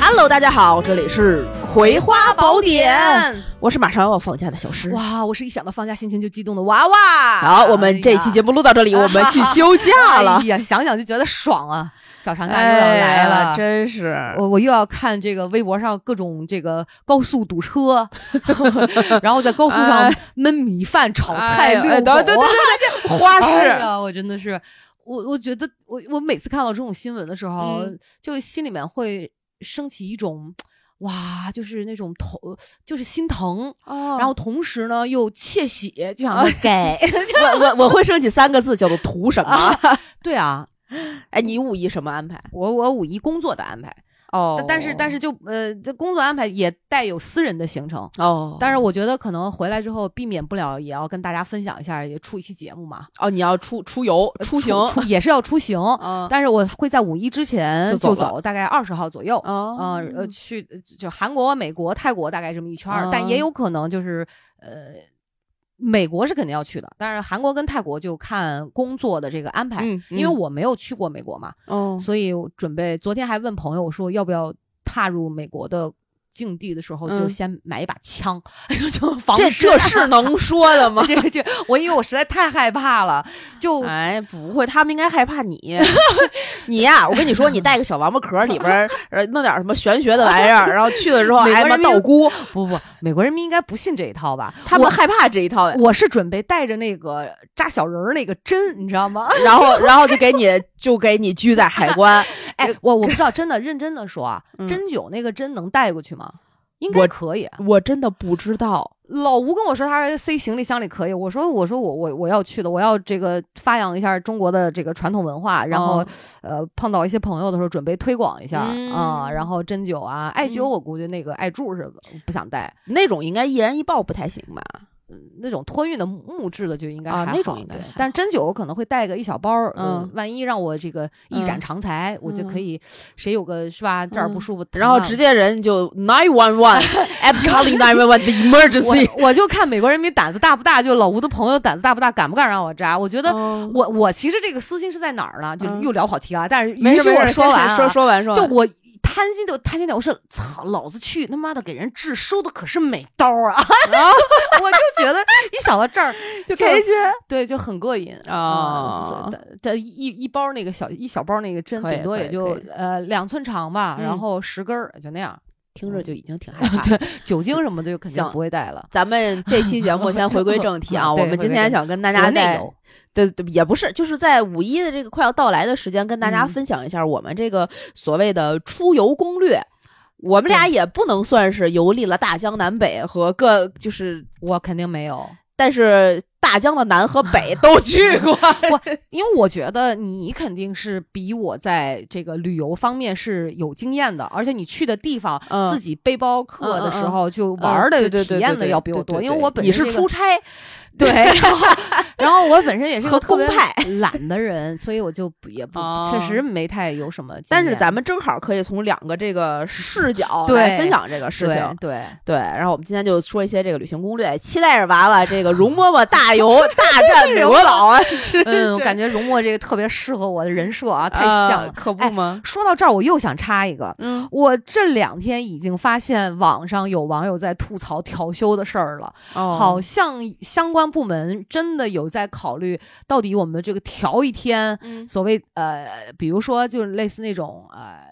Hello， 大家好，这里是葵花宝典，我是马上要放假的小诗。 哇，我是一想到放假心情就激动的娃娃。 好，我们这期节目录到这里，我们去休假了。 哎呀，想想就觉得爽啊！小长假又要来了， 真是我又要看这个微博上各种这个高速堵车，然后在高速上焖米饭、炒菜、遛狗， 对，花式啊！我真的是，我觉得我每次看到这种新闻的时候，就心里面会升起一种。哇，就是那种就是心疼，然后同时呢又窃喜，就想给我会升起3个字，叫做图什么？ 对啊， 哎，你五一什么安排？ 我五一工作的安排。但是就这工作安排也带有私人的行程但是我觉得可能回来之后避免不了也要跟大家分享一下，也出一期节目嘛。 你要出游出行也是要出行但是我会在五一之前就走，大概20号左右去就韩国、美国、泰国大概这么一圈但也有可能就是美国是肯定要去的，但是韩国跟泰国就看工作的这个安排因为我没有去过美国嘛所以我准备昨天还问朋友我说要不要踏入美国的境地的时候就先买一把枪就防这是能说的吗？ 这我因为我实在太害怕了就不会，他们应该害怕你你呀我跟你说你带个小王八壳里边弄点什么玄学的玩意儿然后去的时候他妈道姑不美国人民应该不信这一套吧， 他们害怕这一套我是准备带着那个扎小人那个针你知道吗然后就给你拘在海关我不知道真的认真的说啊针灸那个针能带过去吗？应该可以我真的不知道， 老吴跟我说他塞行李箱里可以，我说我要去的，我要这个发扬一下中国的这个传统文化，然后碰到一些朋友的时候准备推广一下然后针灸啊艾灸我估计那个艾柱是不想带那种应该一人一抱不太行吧那种托运的木质的就应该还好那种应该但是针灸我可能会带个一小包万一让我这个一展长才我就可以谁有个是吧这儿不舒服然后直接人就911 I'm calling 911 the emergency 我就看美国人民胆子大不大就老吴的朋友胆子大不大敢不敢让我扎我觉得我其实这个私心是在哪儿呢就又聊跑题了但是允许我说完说完就我贪心点，我说操，老子去他妈的给人治，收的可是美刀啊！我就觉得一想到这儿就开心， 对，就很过瘾这一包那个小包那个针，顶多也就2寸长吧，然后10根就那样。 听着就已经挺害怕对，酒精什么的就肯定不会带了。 咱们这期节目先回归正题啊，我们今天想跟大家对也不是，就是在五一的这个快要到来的时间，跟大家分享一下我们这个所谓的出游攻略。我们俩也不能算是游历了大江南北和就是我肯定没有， 但是大江的南和北都去过因为我觉得你肯定是比我在这个旅游方面是有经验的，而且你去的地方自己背包客的时候就玩的体验的要比我多，因为我本身你是出差对然后我本身也是个特别公派懒的人所以我就也不确实没太有什么经验， 但是咱们正好可以从2个这个视角来分享这个事情对然后我们今天就说一些这个旅行攻略，期待着娃娃这个容嬷嬷大游大战美国佬啊我感觉容嬷这个特别适合我的人设啊太像了可不吗说到这儿我又想插一个我这2天已经发现网上有网友在吐槽调休的事儿了好像相关部门真的有在考虑到底我们这个调一天所谓比如说就是类似那种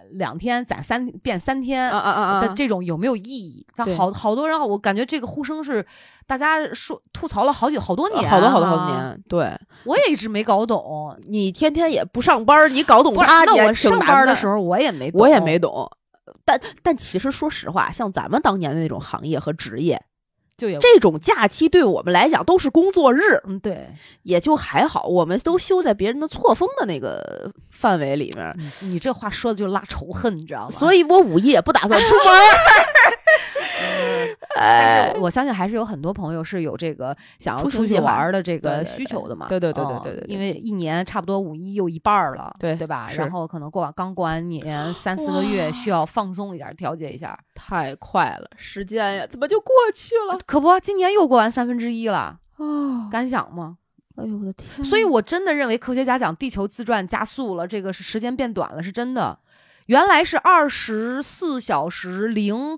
2天攒变3天的这种有没有意义好多人我感觉这个呼声是大家说吐槽了好多年好多年对我也一直没搞懂你天天也不上班你搞懂它那我上班的时候我也没懂但其实说实话像咱们当年的那种行业和职业就这种假期对我们来讲都是工作日对也就还好我们都休在别人的错峰的那个范围里面你这话说的就拉仇恨你知道吗所以我五一也不打算出门但是我相信还是有很多朋友是有这个想要出去玩的这个需求的嘛对因为一年差不多五一又一半了对吧然后可能刚过完年3-4个月需要放松一点调节一下太快了时间呀怎么就过去了可不今年又过完1/3了敢想吗哎呦我的天所以我真的认为科学家讲地球自转加速了这个是时间变短了是真的原来是24小时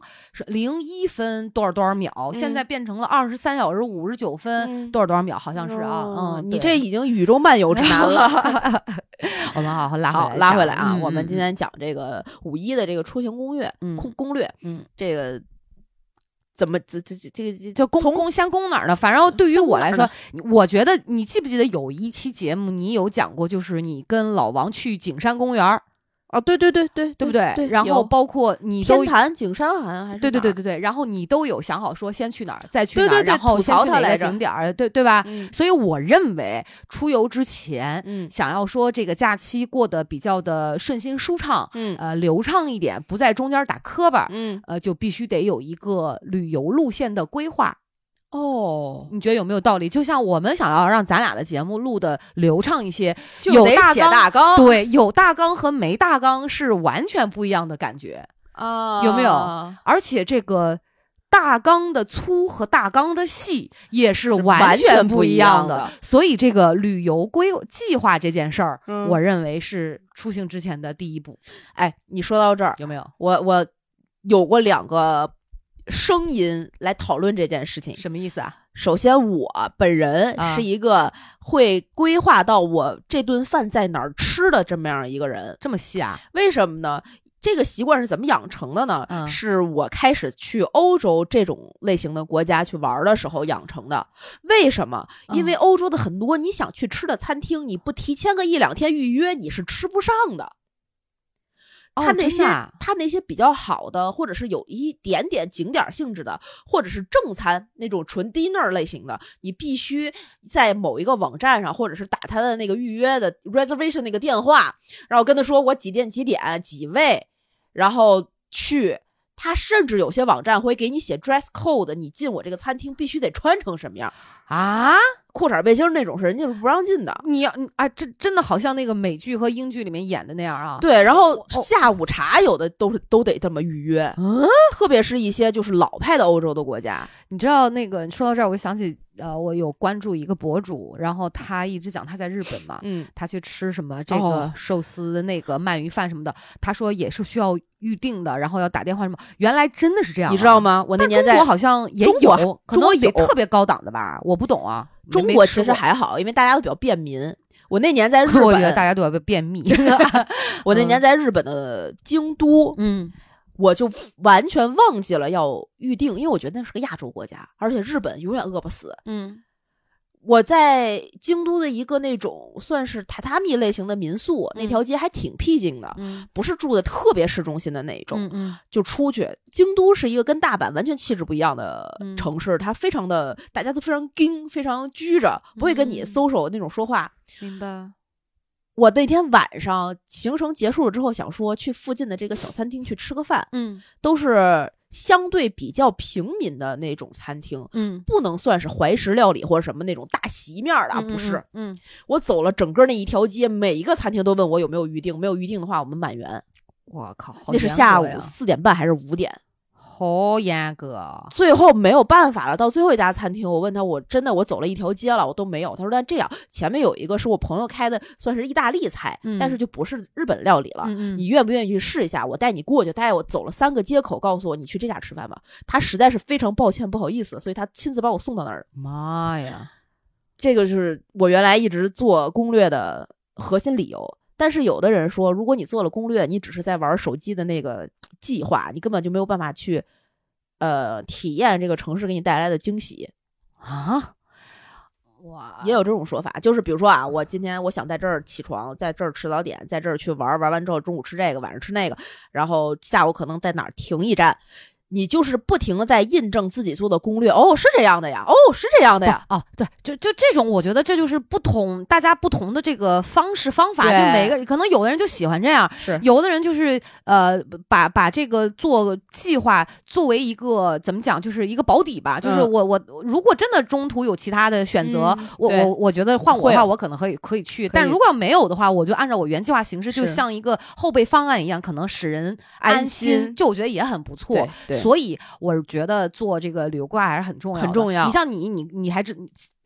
01分多少秒，现在变成了23小时59分多少秒，好像是啊。 你这已经宇宙漫游指南了。 我们好拉回来啊！我们今天讲这个5·1的这个出行攻略，攻略，这个怎么这个就先攻哪儿呢？反正对于我来说，我觉得你记不记得有一期节目你有讲过，就是你跟老王去景山公园。 对不对？ 对，然后包括你都天坛、景山好像还是对，然后你都有想好说先去哪儿，再去哪儿，然后先去哪个景点儿，对吧？所以我认为出游之前，想要说这个假期过得比较的顺心舒畅，流畅一点，不在中间打磕巴，就必须得有一个旅游路线的规划。你觉得有没有道理？就像我们想要让咱俩的节目录的流畅一些， 就得写大纲。 对，有大纲和没大纲是完全不一样的感觉啊，有没有？而且这个大纲的粗和大纲的细也是完全不一样的。所以这个旅游计划这件事儿，我认为是出行之前的第一步。 哎，你说到这儿有没有？ 我有过2个声音来讨论这件事情。 什么意思啊？ 首先我本人是一个会规划到我这顿饭在哪儿吃的这么样一个人。 这么细啊？ 为什么呢？这个习惯是怎么养成的呢？是我开始去欧洲这种类型的国家去玩的时候养成的。为什么？因为欧洲的很多你想去吃的餐厅，你不提前个1-2天预约你是吃不上的。他那些比较好的，或者是有一点点景点性质的，或者是正餐那种纯 dinner 类型的，你必须在某一个网站上，或者是打他的那个预约的 reservation 那个电话，然后跟他说我几点几位，然后去。他甚至有些网站会给你写 dress code， 你进我这个餐厅必须得穿成什么样啊？ 裤衩背心那种是人家是不让进的。 这真的好像那个美剧和英剧里面演的那样啊。 对，然后下午茶有的都得这么预约，特别是一些就是老派的欧洲的国家。 你知道那个你说到这儿，我想起我有关注一个博主，然后他一直讲他在日本嘛，他去吃什么这个寿司、那个鳗鱼饭什么的，他说也是需要预定的，然后要打电话什么。原来真的是这样， 你知道吗？我那年在中国好像也有，可能得特别高档的吧，我不懂啊。 中国其实还好，因为大家都比较便民。我那年在日本， 我觉得大家都要便秘。 我那年在日本的京都，我就完全忘记了要预定，因为我觉得那是个亚洲国家，而且日本永远饿不死。我在京都的一个那种算是榻榻米类型的民宿，那条街还挺僻静的，不是住的特别市中心的那种，就出去。京都是一个跟大阪完全气质不一样的城市，它非常的大家都非常硬，非常拘着，不会跟你 social 那种说话。 明白。 我那天晚上行程结束了之后，想说去附近的这个小餐厅去吃个饭，都是相对比较平民的那种餐厅，不能算是怀石料理或者什么那种大席面的，不是。我走了整个那一条街，每一个餐厅都问我有没有预定，没有预定的话我们满员。 我靠， 那是下午4点半还是5点？ 好严格。 最后没有办法了，到最后一家餐厅，我问他，我走了一条街了，我都没有。他说那这样，前面有一个是我朋友开的，算是意大利菜，但是就不是日本料理了，你愿不愿意去试一下？我带你过去，带我走了3个街口，告诉我你去这家吃饭吧。他实在是非常抱歉不好意思，所以他亲自把我送到那儿。 妈呀， 这个就是我原来一直做攻略的核心理由。但是有的人说，如果你做了攻略，你只是在玩手机的那个计划，你根本就没有办法去体验这个城市给你带来的惊喜啊。哇， 也有这种说法，就是比如说啊，我今天我想在这儿起床，在这儿吃早点，在这儿去玩完之后中午吃这个，晚上吃那个，然后下午可能在哪儿停一站。你就是不停的在印证自己做的攻略，是这样的呀，是这样的呀， 对，就这种，我觉得这就是大家不同的这个方法，就每个可能有的人就喜欢这样， 是有的人就是把这个做计划作为一个怎么讲，就是一个保底吧，就是我如果真的中途有其他的选择，我觉得换我的话，我可能可以去，但如果要没有的话，我就按照我原计划行事，就像一个后备方案一样，可能使人安心，就我觉得也很不错。 对。 所以我觉得做这个旅游规划还是很重要的， 很重要。 你像你还真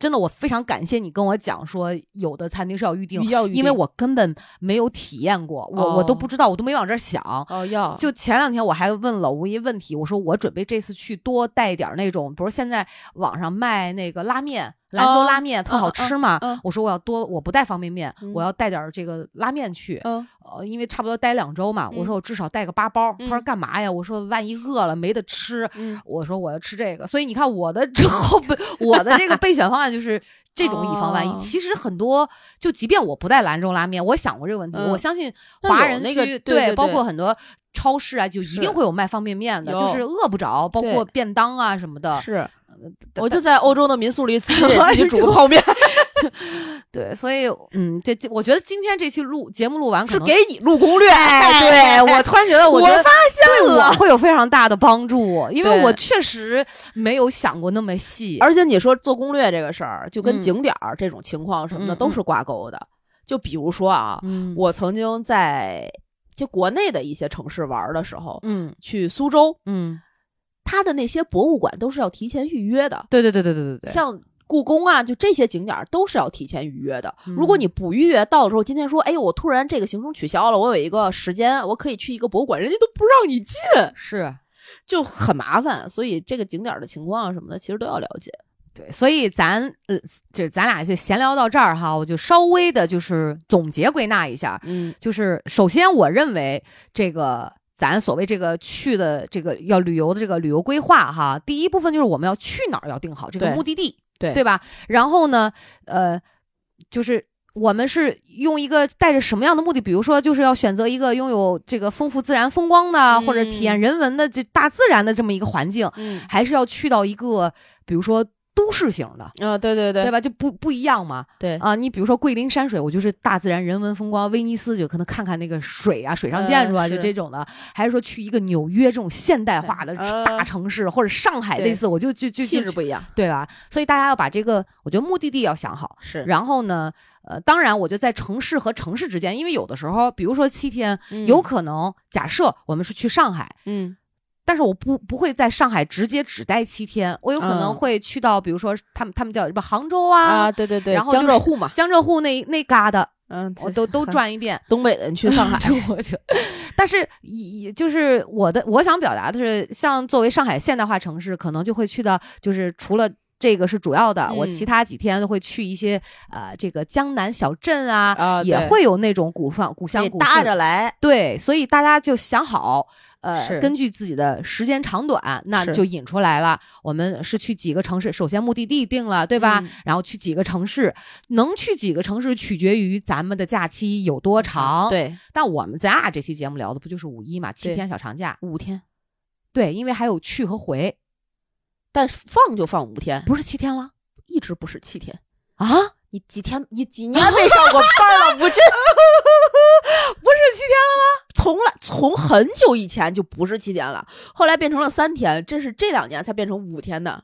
真的我非常感谢你跟我讲说有的餐厅是要预定， 因为我根本没有体验过，我都不知道，我都没往这想。就前2天我还问了吴一问题，我说我准备这次去多带点那种，比如现在网上卖那个拉面，兰州拉面特好吃嘛，我说我不带方便面，我要带点这个拉面去，因为差不多待2周嘛，我说我至少带个8包，他说干嘛呀？我说万一饿了没得吃，我说我要吃这个，所以你看我的我的这个备选方案就是这种以防万一。其实很多就即便我不带兰州拉面，我想过这个问题，我相信华人区对， 包括很多超市啊，就一定会有卖方便面的，就是饿不着，包括便当啊什么的。 是，我就在欧洲的民宿里自己煮泡面。 对，所以我觉得今天这期节目录完可能是给你录攻略。 对，我突然觉得我发现了我会有非常大的帮助，因为我确实没有想过那么细。 而且你说做攻略这个事儿，就跟景点这种情况什么的都是挂钩的。就比如说啊，我曾经在就国内的一些城市玩的时候，去苏州，它的那些博物馆都是要提前预约的。 对， 像故宫啊，就这些景点都是要提前预约的。如果你不预约，到的时候今天说，哎，我突然这个行程取消了，我有一个时间，我可以去一个博物馆，人家都不让你进， 是就很麻烦。所以这个景点的情况什么的，其实都要了解。 对，所以咱俩就闲聊到这儿哈，我就稍微的就是总结归纳一下，就是首先我认为这个咱所谓这个去的这个要旅游的这个旅游规划哈，第一部分就是我们要去哪儿要定好这个目的地，对吧？然后呢，就是我们是用一个带着什么样的目的？比如说，就是要选择一个拥有这个丰富自然风光的，或者体验人文的这大自然的这么一个环境，还是要去到一个比如说都市型的对吧？就不一样嘛。 对啊，你比如说桂林山水，我就是大自然人文风光；威尼斯就可能看看那个水啊，水上建筑啊，就这种的。还是说去一个纽约这种现代化的大城市，或者上海类似，我就气质不一样， 对吧？所以大家要把这个，我觉得目的地要想好。 是， 然后呢，当然我就在城市和城市之间，因为有的时候，比如说7天，有可能假设我们是去上海，但是我不会在上海直接只待7天，我有可能会去到，比如说他们叫什么杭州啊， 对， 然后江浙沪嘛， 江浙沪那旮瘩，我都转一遍。 东北人去上海， 但是就是我想表达的是，像作为上海现代化城市，可能就会去到，就是除了这个是主要的，我其他几天都会去一些这个江南小镇啊，也会有那种古乡古树搭着来。 对，所以大家就想好。根据自己的时间长短，那就引出来了。我们是去几个城市，首先目的地定了，对吧？然后去几个城市，能去几个城市取决于咱们的假期有多长。 对， 但我们咱这期节目聊的不就是5一嘛，7天小长假 ，5天。 对，因为还有去和回， 但放就放5天， 不是7天了， 一直不是7天啊？ 你几年没上过班了？不是7 天了吗？ 从很久以前就不是7天了，后来变成了3天，这是这2年才变成5天的。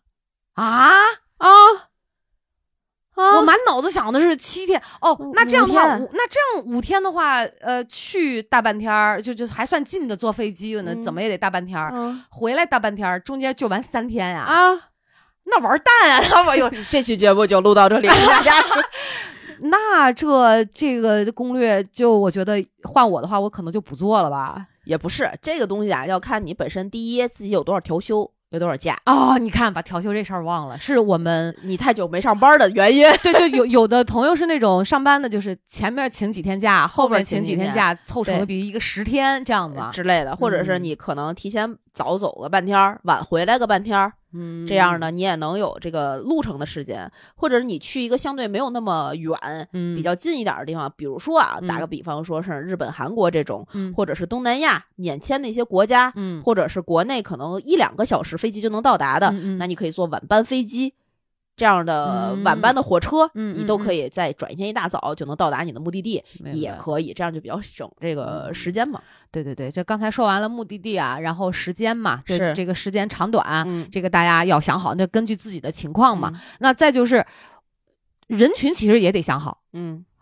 我满脑子想的是7天哦。那这样的话，那这样5天的话，去大半天就还算近的，坐飞机呢，怎么也得大半天回来大半天，中间就玩3天呀那玩蛋啊！那我这期节目就录到这里，大家那这个攻略就我觉得换我的话，我可能就不做了吧。 也不是这个东西啊，要看你本身第一自己有多少调休，有多少假你看把调休这事儿忘了，是我们你太久没上班的原因。 对，就有的朋友是那种上班的，就是前面请几天假，后边请几天假，凑成了比如一个10天这样子之类的，或者是你可能提前早走个半天，晚回来个半天。这样呢，你也能有这个路程的时间，或者是你去一个相对没有那么远，比较近一点的地方，比如说打个比方说是日本、韩国这种，或者是东南亚免签的一些国家，或者是国内可能1-2个小时飞机就能到达的，那你可以坐晚班飞机。这样的晚班的火车，你都可以在转一天一大早就能到达你的目的地，也可以，这样就比较省这个时间嘛。 对，这刚才说完了目的地啊，然后时间嘛，是这个时间长短，这个大家要想好，那根据自己的情况嘛。那再就是人群其实也得想好，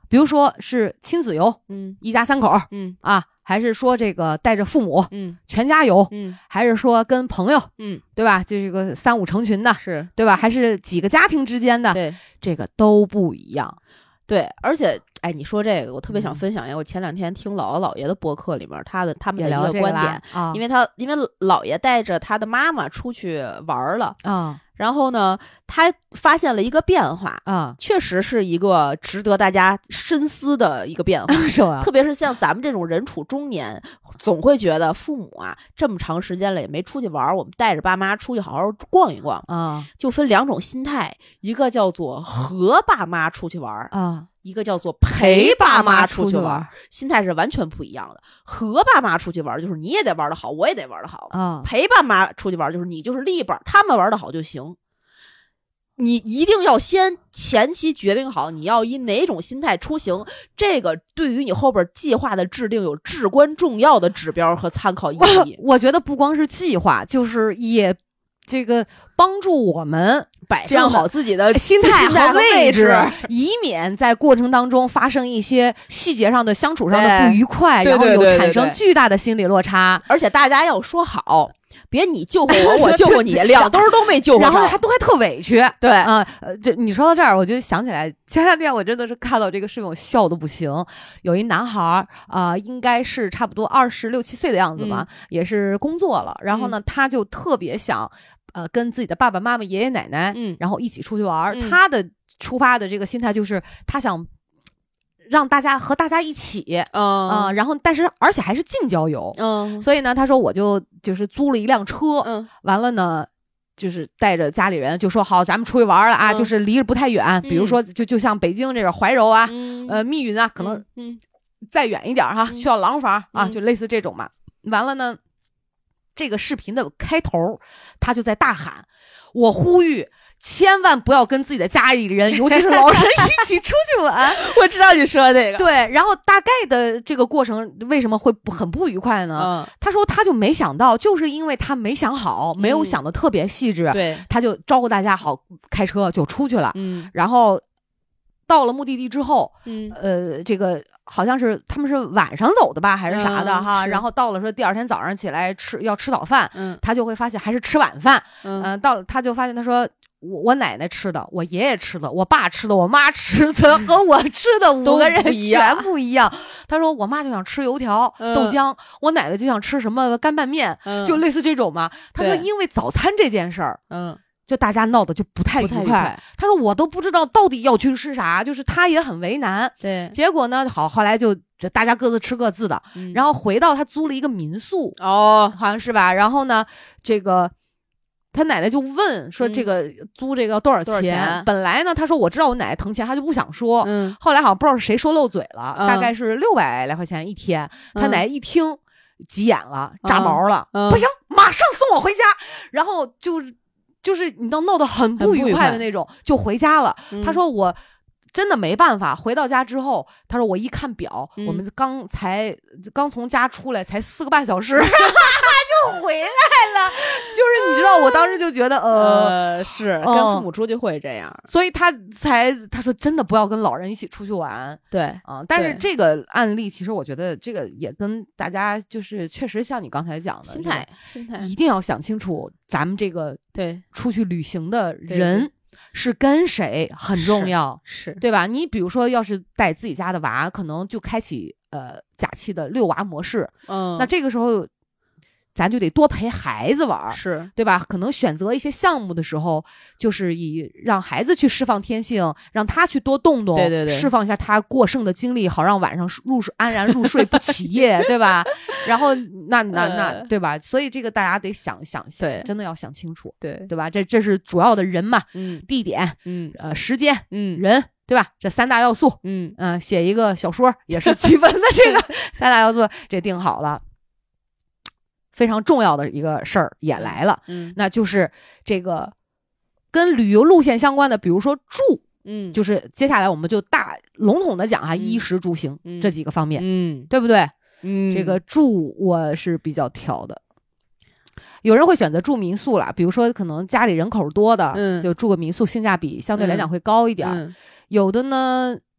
比如说是亲子游，一家3口，还是说这个带着父母，全家游，还是说跟朋友，对吧？就这个3、5成群的， 是对吧？还是几个家庭之间的， 对， 这个都不一样。 对，而且，哎，你说这个，我特别想分享一个，我前2天听姥姥姥爷的播客里面，他们的一个观点，因为姥爷带着他的妈妈出去玩了，然后呢，他发现了一个变化，确实是一个值得大家深思的一个变化， 是吧？ 特别是像咱们这种人处中年，总会觉得父母啊这么长时间了也没出去玩，我们带着爸妈出去好好逛一逛，就分2种心态，一个叫做和爸妈出去玩，一个叫做陪爸妈出去玩，心态是完全不一样的。和爸妈出去玩就是你也得玩得好，我也得玩得好，陪爸妈出去玩就是你就是立本，他们玩得好就行。你一定要先前期决定好你要以哪种心态出行，这个对于你后边计划的制定有至关重要的指标和参考意义。 我觉得不光是计划，就是也这个帮助我们摆正好自己的心态和位置，以免在过程当中发生一些细节上的相处上的不愉快，然后有产生巨大的心理落差。 而且大家要说好，别你救活我，我救活你，两兜都没救活， 然后都还特委屈。 对就你说到这儿，我就想起来前2天我真的是看到这个视频，我笑得不行。有一男孩应该是差不多26、27岁的样子吧，也是工作了，然后呢，他就特别想跟自己的爸爸妈妈、爷爷奶奶，然后一起出去玩。他的出发的这个心态就是他想让和大家一起，然后而且还是近郊游，所以呢，他说我就是租了一辆车，完了呢，就是带着家里人就说好，咱们出去玩了啊，就是离着不太远，比如说就像北京这个怀柔啊，密云啊，可能再远一点哈，去到廊坊啊，就类似这种嘛。完了呢，这个视频的开头，他就在大喊：“我呼吁。”千万不要跟自己的家里人，尤其是老人一起出去玩。 我知道你说这个。 对，然后大概的这个过程为什么会很不愉快呢？他说他就没想到，就是因为他没想好，没有想的特别细致， 对， 他就招呼大家好开车就出去了。然后到了目的地之后，这个好像是他们是晚上走的吧，还是啥的哈？然后到了说第2天早上起来要吃早饭，他就会发现还是吃晚饭。到了他就发现他说。我奶奶吃的，我爷爷吃的，我爸吃的，我妈吃的和我吃的5个人全不一样。他说我妈就想吃油条、豆浆，我奶奶就想吃什么干拌面，就类似这种嘛。他说因为早餐这件事儿，就大家闹得就不太愉快。他说我都不知道到底要去吃啥，就是他也很为难。 对， 结果呢，后来就大家各自吃各自的，然后回到他租了一个民宿，好像是吧？然后呢，这个。他奶奶就问说：“这个租这个多少钱？”本来呢，他说我知道我奶奶疼钱，他就不想说。后来好像不知道是谁说漏嘴了，大概是600来块钱一天。他奶奶一听急眼了，炸毛了，不行，马上送我回家。然后就是你闹得很不愉快的那种，就回家了。他说我。真的没办法，回到家之后，他说我一看表，我们刚从家出来才4个半小时，就回来了。就是你知道，我当时就觉得， 是跟父母出去会这样， 所以他说真的不要跟老人一起出去玩。 对但是这个案例其实我觉得这个也跟大家就是确实像你刚才讲的心态一定要想清楚，咱们这个对出去旅行的人。是跟谁很重要， 是对吧？你比如说，要是带自己家的娃，可能就开启假期的遛娃模式，那这个时候咱就得多陪孩子玩， 是对吧？可能选择一些项目的时候，就是以让孩子去释放天性，让他去多动动， 对， 释放一下他过剩的精力，好让晚上安然入睡不起夜，对吧？然后那对吧？所以这个大家得想， 对， 真的要想清楚， 对吧？这是主要的人嘛，地点，时间，人，对吧？这3大要素，写一个小说也是基本的这个3大要素，这定好了。非常重要的一个事儿也来了，那就是这个跟旅游路线相关的，比如说住，就是接下来我们就大笼统的讲哈，衣食住行这几个方面，对不对？这个住我是比较挑的，有人会选择住民宿啦，比如说可能家里人口多的，就住个民宿，性价比相对来讲会高一点。有的呢，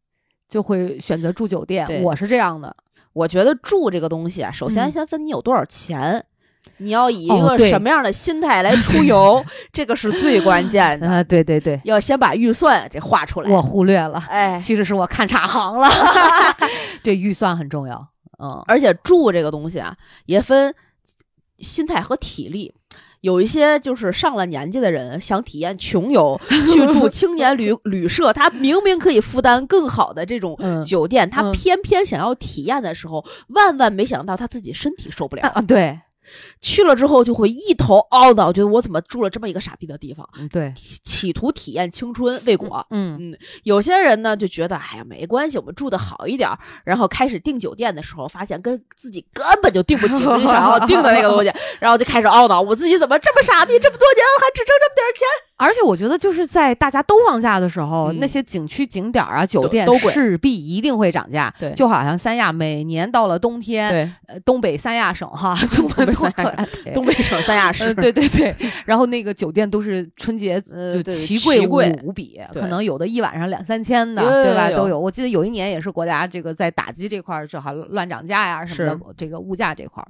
就会选择住酒店。我是这样的。 我觉得住这个东西啊，首先先分你有多少钱，你要以一个什么样的心态来出游，这个是最关键的。 对对对， 要先把预算这画出来。 我忽略了，其实是我看差行了。对，预算很重要。 而且住这个东西啊，也分心态和体力。有一些就是上了年纪的人想体验穷游，去住青年旅社，他明明可以负担更好的这种酒店，他偏偏想要体验的时候，万万没想到他自己身体受不了。 对， 去了之后就会一头懊恼，觉得我怎么住了这么一个傻逼的地方。 对， 企图体验青春未果。有些人呢就觉得哎呀没关系，我们住的好一点，然后开始订酒店的时候发现跟自己根本就订不起自己想要订的那个东西，然后就开始懊恼，我自己怎么这么傻逼，这么多年我还只挣这么点钱。 而且我觉得就是在大家都放假的时候，那些景区景点啊酒店势必一定会涨价。 对， 就好像三亚每年到了冬天，东北三亚省哈，东北省三亚市， 对对对，然后那个酒店都是春节就奇贵无比，可能有的一晚上2-3千的，对吧？都有。我记得有一年也是国家这个在打击这块正好乱涨价呀什么的，这个物价这块，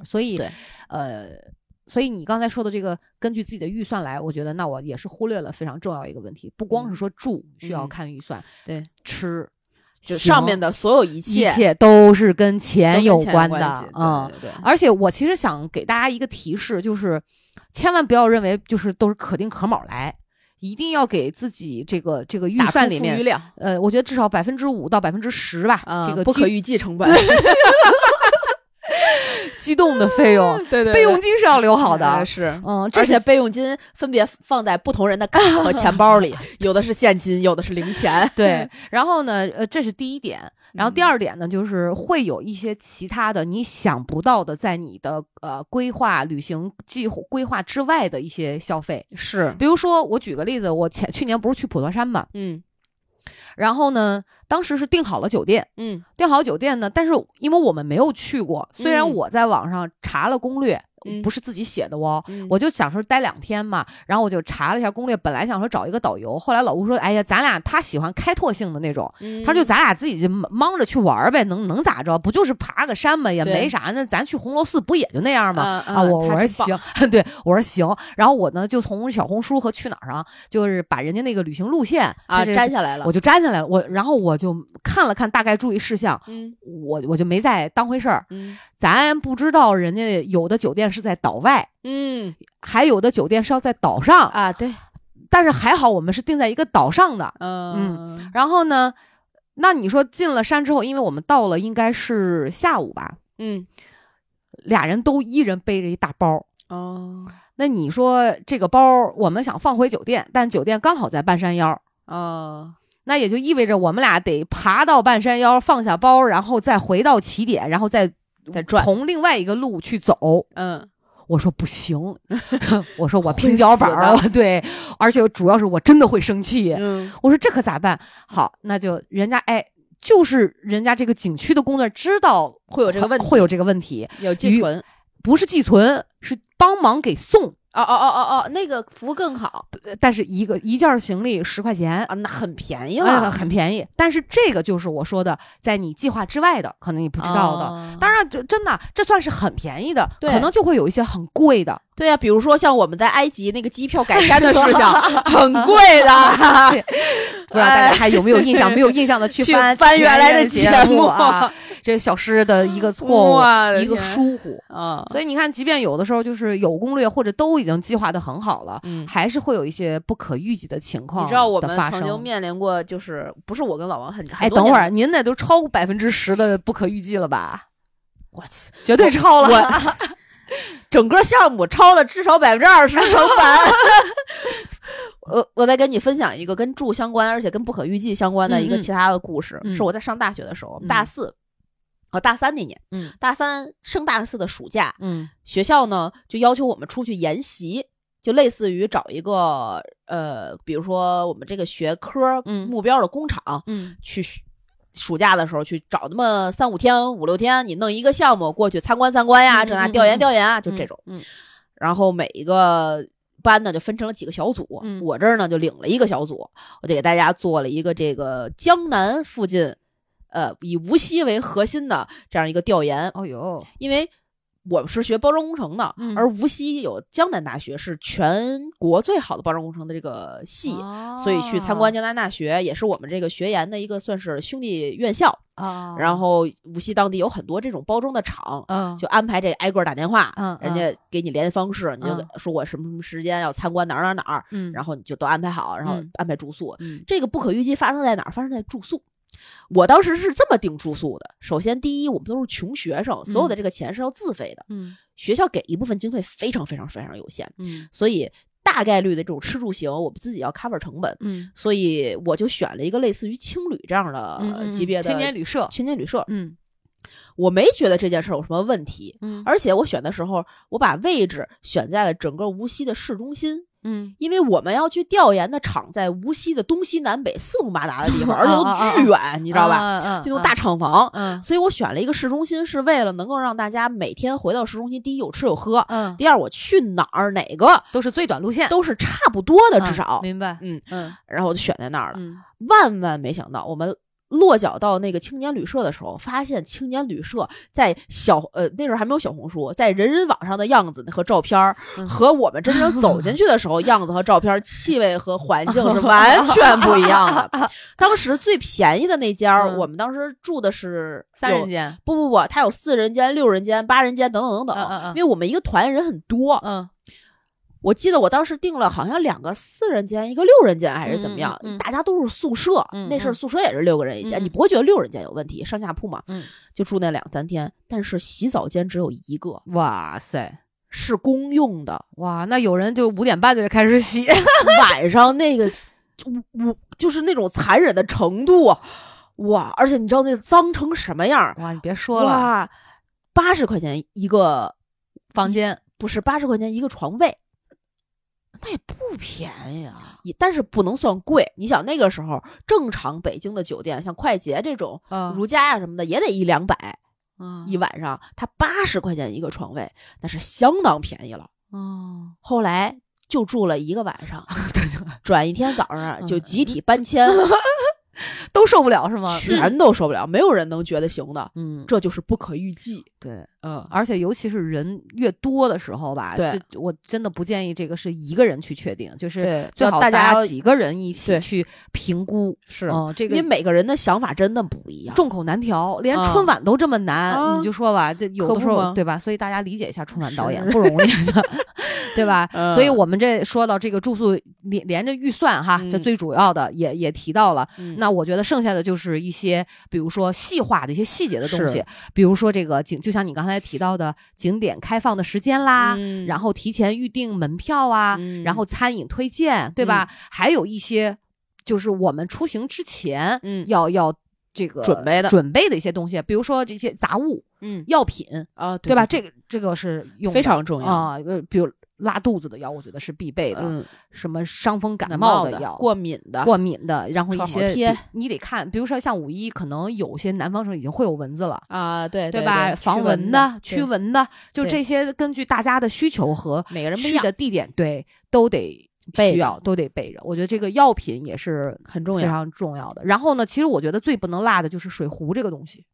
所以你刚才说的这个根据自己的预算来，我觉得那我也是忽略了非常重要一个问题，不光是说住需要看预算， 对， 吃就上面的所有一切都是跟钱有关的。 对。 而且我其实想给大家一个提示，就是千万不要认为就是都是可丁可卯来，一定要给自己这个预算里面我觉得至少5%到10%吧，这个不可预计成本。 机动的费用， 对， 备用金是要留好的， 是，而且备用金分别放在不同人的卡和钱包里，有的是现金，有的是零钱。 对，然后呢，这是第一点，然后第二点呢，就是会有一些其他的你想不到的，在你的规划旅行计划规划之外的一些消费， 是， 比如说我举个例子，我去年不是去普陀山嘛，然后呢，当时是订好了酒店，订好酒店呢，但是因为我们没有去过，虽然我在网上查了攻略，不是自己写的哦，我就想说待2天嘛，然后我就查了一下攻略，本来想说找一个导游，后来老吴说，哎呀，咱俩他喜欢开拓性的那种，他说咱俩自己就忙着去玩呗，能咋着？不就是爬个山嘛，也没啥，那咱去红楼寺不也就那样吗？我说行，对，我说行，然后我呢就从小红书和去哪儿上，就是把人家那个旅行路线摘下来了， 我就摘下来了，然后我就看了看大概注意事项，我就没再当回事儿，咱不知道人家有的酒店是在岛外，还有的酒店是要在岛上啊，对， 但是还好我们是定在一个岛上的，然后呢，那你说进了山之后，因为我们到了应该是下午吧，俩人都一人背着一大包，那你说这个包我们想放回酒店，但酒店刚好在半山腰，那也就意味着我们俩得爬到半山腰放下包，然后再回到起点，然后再转从另外一个路去走。我说不行，我说我拼脚板儿，对，而且主要是我真的会生气。我说这可咋办？好，那就人家就是人家这个景区的工作知道会有这个问题， 有寄存， 不是寄存，是帮忙给送。 那个服务更好， 但是一件行李10块钱啊，那很便宜了， 很便宜。但是这个就是我说的，在你计划之外的，可能你不知道的。当然，真的这算是很便宜的，可能就会有一些很贵的。 对呀，比如说像我们在埃及那个机票改签的事项，很贵的。 不知道大家还有没有印象？没有印象的去翻原来的节目啊。这小诗的一个错误，一个疏忽啊，所以你看，即便有的时候就是有攻略或者都已经计划的很好了，还是会有一些不可预计的情况。 你知道我们曾经面临过，就是不是我跟老王很等会儿您那都超过10%的不可预计了吧？ 我去， 绝对超了， 整个项目超了至少20%成本。我再跟你分享一个跟住相关，而且跟不可预计相关的一个其他的故事，是我在上大学的时候，大4。大3那年，大3升大4的暑假，学校呢就要求我们出去研习，就类似于找一个比如说我们这个学科目标的工厂，去暑假的时候去找那么3-5天、5-6天，你弄一个项目过去参观呀，这那调研啊，就这种。然后每一个班呢就分成了几个小组，我这儿呢就领了一个小组，我就给大家做了一个这个江南附近。 以无锡为核心的这样一个调研。 哦哟， 因为我是学包装工程的，而无锡有江南大学是全国最好的包装工程的这个系，所以去参观江南大学也是我们这个学研的一个算是兄弟院校。然后无锡当地有很多这种包装的厂，就安排这挨个打电话，人家给你联系方式，你就说我什么什么时间要参观哪儿哪儿哪儿，然后你就都安排好，然后安排住宿。这个不可预计发生在哪儿？发生在住宿。我当时是这么订住宿的，首先第一，我们都是穷学生，所有的这个钱是要自费的，学校给一部分经费非常非常非常有限，所以大概率的这种吃住行我们自己要 cover 成本，所以我就选了一个类似于青旅这样的级别的青年旅社， 我没觉得这件事有什么问题，而且我选的时候，我把位置选在了整个无锡的市中心。因为我们要去调研的厂在无锡的东西南北四通八达的地方，而且都巨远，你知道吧？这种大厂房，所以我选了一个市中心，是为了能够让大家每天回到市中心，第一有吃有喝，第二我去哪儿哪个都是最短路线， 都是差不多的，至少明白。 然后我就选在那儿了。万万没想到，我们落脚到那个青年旅社的时候，发现青年旅社在那时候还没有小红书，在人人网上的样子和照片和我们真正走进去的时候样子和照片气味和环境是完全不一样的。当时最便宜的那家我们当时住的是 3人间， 不，它有4人间、6人间、8人间等等等等，因为我们一个团人很多。我记得我当时订了好像2个4人间，1个6人间还是怎么样，大家都是宿舍，那是宿舍也是6个人一间，你不会觉得6人间有问题，上下铺嘛，就住那2、3天，但是洗澡间只有1个， 哇塞， 是公用的， 哇，那有人就5点半就开始洗， 晚上那个就是那种残忍的程度，哇，而且你知道那脏成什么样？ 哇，你别说了， 哇，80块钱一个房间， 不是80块钱一个床位。 那也不便宜啊， 但是不能算贵。你想那个时候，正常北京的酒店，像快捷这种、如家呀什么的，也得100-200一晚上。它80块钱一个床位，那是相当便宜了。后来就住了1个晚上，转一天早上就集体搬迁。 都受不了是吗？ 全都受不了，没有人能觉得行的。这就是不可预计。 对，而且尤其是人越多的时候吧， 对， 我真的不建议这个是一个人去确定，就是最好大家几个人一起去评估。 是， 这个因为每个人的想法真的不一样， 众口难调，连春晚都这么难，你就说吧，这有的时候对吧？所以大家理解一下春晚导演不容易，对吧？所以我们这说到这个住宿连着预算哈，这最主要的也提到了。那我觉得剩下的就是一些，比如说细化的一些细节的东西，比如说这个就像你刚才提到的景点开放的时间啦，然后提前预订门票啊，然后餐饮推荐，对吧？还有一些就是我们出行之前要这个准备的一些东西，比如说这些杂物，药品啊， 对吧？这个是非常重要啊，比如拉肚子的药，我觉得是必备的。什么伤风感冒的药、过敏的，然后一些你得看，比如说像5·1，可能有些南方省已经会有蚊子了啊，对吧？防蚊的、驱蚊的，就这些根据大家的需求和每个人去的地点，对，都得需要，都得备着。我觉得这个药品也是很重要， 非常重要的。然后呢，其实我觉得最不能落的就是水壶这个东西。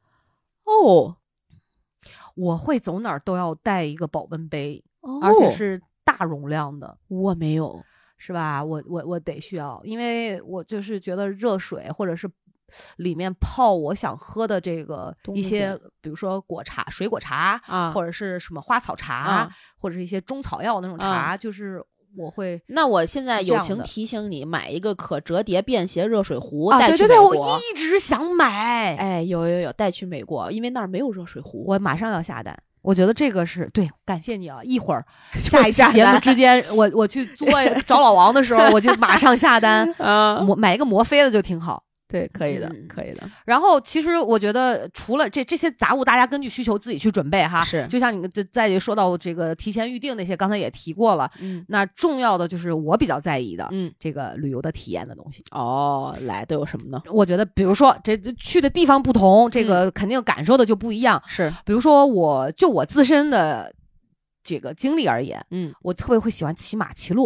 我会走哪儿都要带一个保温杯。而且是大容量的， 我没有， 是吧？我得需要，因为我就是觉得热水或者是里面泡我想喝的这个一些，比如说果茶、水果茶啊，或者是什么花草茶，或者是一些中草药那种茶，就是我会。 那我现在友情提醒你，买一个可折叠便携热水壶， 带去美国。 对，我一直想买。 哎，有，带去美国，因为那儿没有热水壶， 我马上要下单。我觉得这个是对，感谢你啊！一会儿下一期节目之间，我去找老王的时候，我就马上下单，买一个摩飞的就挺好。 对，可以的，可以的。 然后其实我觉得除了这些杂物，大家根据需求自己去准备哈。 是， 就像你再说到这个提前预定那些，刚才也提过了。那重要的就是我比较在意的，这个旅游的体验的东西。 来都有什么呢？ 我觉得，比如说这去的地方不同，这个肯定感受的就不一样。 是， 比如说我自身的这个经历而言，我特别会喜欢骑马、骑骆驼。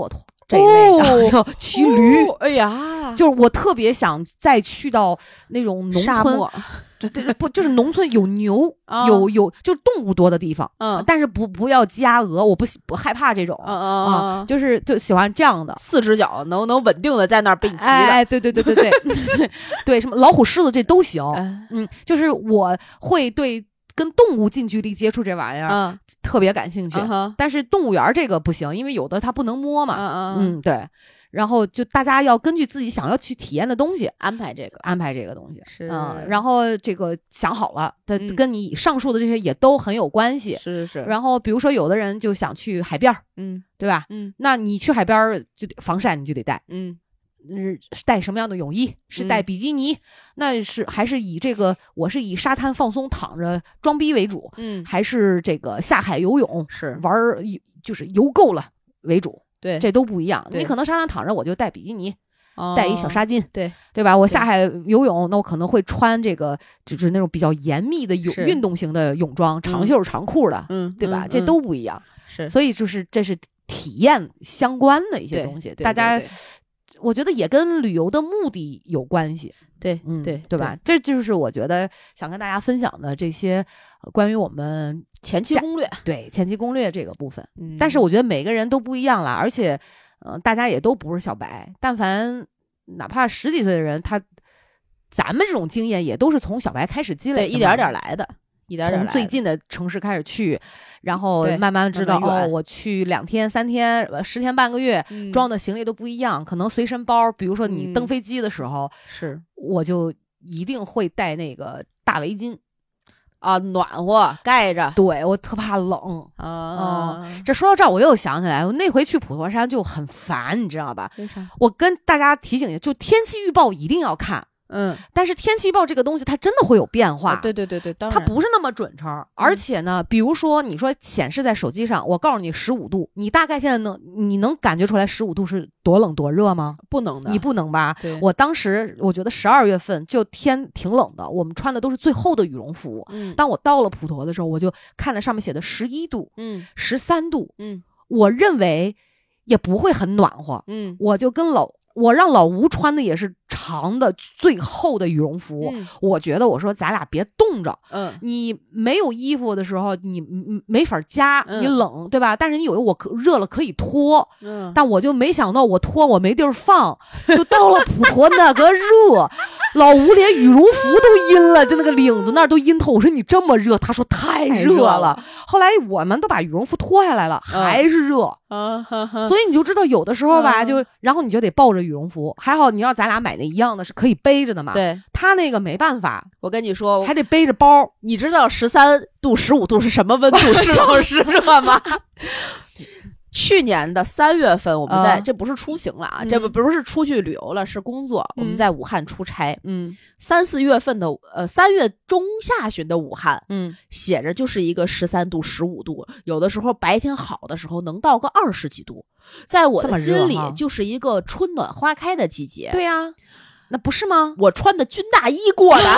这一类的，就骑驴。 哎呀， 就是我特别想再去到那种农村，对，不就是农村有牛，有就是动物多的地方，但是不要鸡鸭鹅，我不害怕这种，就喜欢这样的 4只脚能稳定的在那儿被你骑的， 哎，对对，什么老虎、狮子这都行，就是我会对跟动物近距离接触这玩意儿，特别感兴趣，但是动物园这个不行，因为有的它不能摸嘛，对。然后就大家要根据自己想要去体验的东西安排这个东西， 是然后这个想好了，它跟你上述的这些也都很有关系， 是。 然后比如说有的人就想去海边，对吧？那你去海边就得防晒，你就得带，带什么样的泳衣？是带比基尼？那是还是以这个我是以沙滩放松躺着装逼为主？还是这个下海游泳是玩就是游够了为主？ 对， 这都不一样。你可能沙滩躺着，我就带比基尼，带一小纱巾， 对吧？我下海游泳，那我可能会穿这个就是那种比较严密的运动型的泳装，长袖长裤的，对吧？这都不一样。 是， 所以就是这是体验相关的一些东西，大家我觉得也跟旅游的目的有关系。对吧？这就是我觉得想跟大家分享的这些关于我们前期攻略， 对前期攻略这个部分。但是我觉得每个人都不一样啦，而且大家也都不是小白，但凡哪怕10几岁的人，咱们这种经验也都是从小白开始积累的， 一点点来的。 从最近的城市开始去，然后慢慢知道我去2天3天10天半个月，装的行李都不一样，可能随身包，比如说你登飞机的时候，我就一定会带那个大围巾啊，暖和盖着。 对，我特怕冷这说到这儿，我又想起来，我那回去普陀山就很烦，你知道吧？ 为啥？ 我跟大家提醒一下，就天气预报一定要看。但是天气预报这个东西它真的会有变化， 对，当然它不是那么准成，而且呢，比如说你说显示在手机上，我告诉你15度，你大概现在你能感觉出来15度是多冷多热吗？ 不能的， 你不能吧？我当时我觉得12月份就天挺冷的，我们穿的都是最厚的羽绒服。当我到了普陀的时候，我就看着上面写的11度，13度，我认为也不会很暖和，我就跟我让老吴穿的也是长的最厚的羽绒服，我觉得我说咱俩别冻着，你没有衣服的时候你没法加，你冷对吧？但是你以为我热了可以脱，但我就没想到我脱我没地儿放，就到了普陀那个热，老吴连羽绒服都阴了，就那个领子那儿都阴透。我说你这么热，他说太热了。后来我们都把羽绒服脱下来了，还是热，所以你就知道有的时候吧，就然后你就得抱着羽绒服，还好你要咱俩买那一样的是可以背着的嘛。 对， 他那个没办法， 我跟你说还得背着包。 你知道13度15度是什么温度？是热吗？去年的3月份，我们这不是出行了啊，这不是出去旅游了，是工作。我们在武汉出差，3、4月份的3月中下旬的武汉，写着就是一个13度15度，有的时候白天好的时候能到个20几度，在我的心里就是一个春暖花开的季节。 对呀，那不是吗？ 我穿的军大衣过的。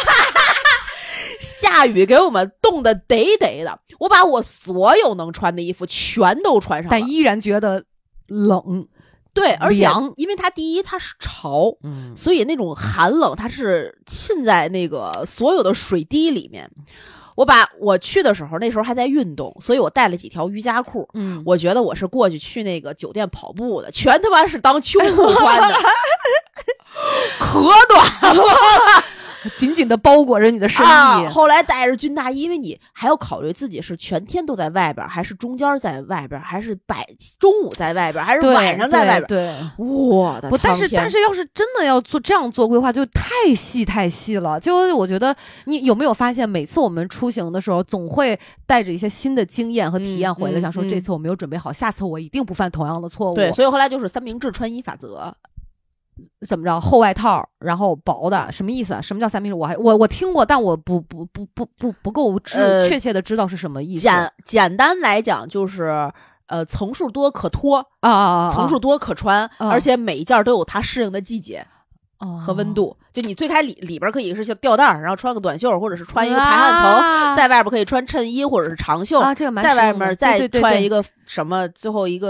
下雨给我们冻得得的，我把我所有能穿的衣服全都穿上了， 但依然觉得冷。 对，而且因为它第一它是潮，所以那种寒冷它是浸在那个所有的水滴里面。我去的时候，那时候还在运动，所以我带了几条瑜伽裤。我觉得我是过去那个酒店跑步的，全他妈是当秋裤穿的，可暖了。 紧紧的包裹着你的身体， 后来带着军大衣，因为你还要考虑自己是全天都在外边，还是中间在外边，还是中午在外边，还是晚上在外边。 对， 我的苍天！ 但是要是真的要这样做规划，就太细了。就我觉得，你有没有发现，每次我们出行的时候，总会带着一些新的经验和体验回来，想说这次我没有准备好，下次我一定不犯同样的错误。 对，所以后来就是3明治穿衣法则。 怎么着？厚外套，然后薄的，什么意思啊？什么叫3明治？我听过，但我不够确切的知道是什么意思。 简单来讲就是层数多可脱层数多可穿，而且每一件都有它适应的季节和温度。就你最开里边可以是像吊带，然后穿个短袖，或者是穿一个排汗层，在外边可以穿衬衣或者是长袖， 这个在外面再穿一个什么，最后一个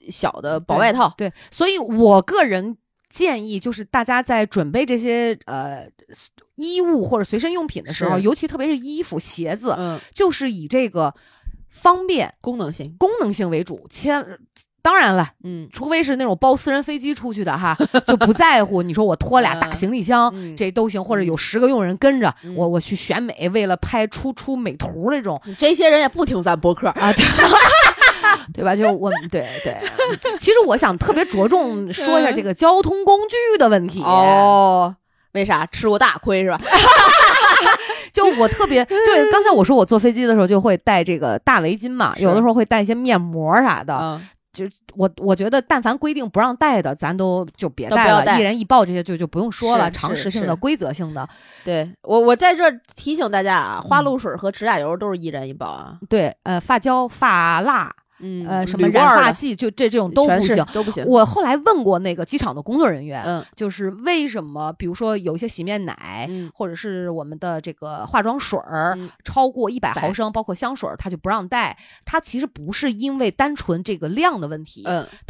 小的保外套。 对，所以我个人建议就是大家在准备这些衣物或者随身用品的时候，尤其特别是衣服、鞋子，就是以这个方便、 功能性为主。当然了，除非是那种包私人飞机出去的哈，就不在乎。你说我拖俩大行李箱，这都行，或者有10个佣人跟着我去选美，为了拍出美图那种， 这些人也不听咱播客啊，对吧？就我们对。其实我想特别着重说一下这个交通工具的问题。 哦，为啥？吃过大亏是吧？ 就我特别，就刚才我说我坐飞机的时候就会带这个大围巾嘛，有的时候会带一些面膜啥的。就我觉得，但凡规定不让带的，咱就别带了。一人一包这些就不用说了，常识性的、规则性的。 对，我在这儿提醒大家啊，花露水和指甲油都是一人一包啊。 对，发胶、发蜡。什么染发剂，就这种都不行。我后来问过那个机场的工作人员，就是为什么，比如说有一些洗面奶，或者是我们的这个化妆水超过100毫升，包括香水，他就不让带。他其实不是因为单纯这个量的问题，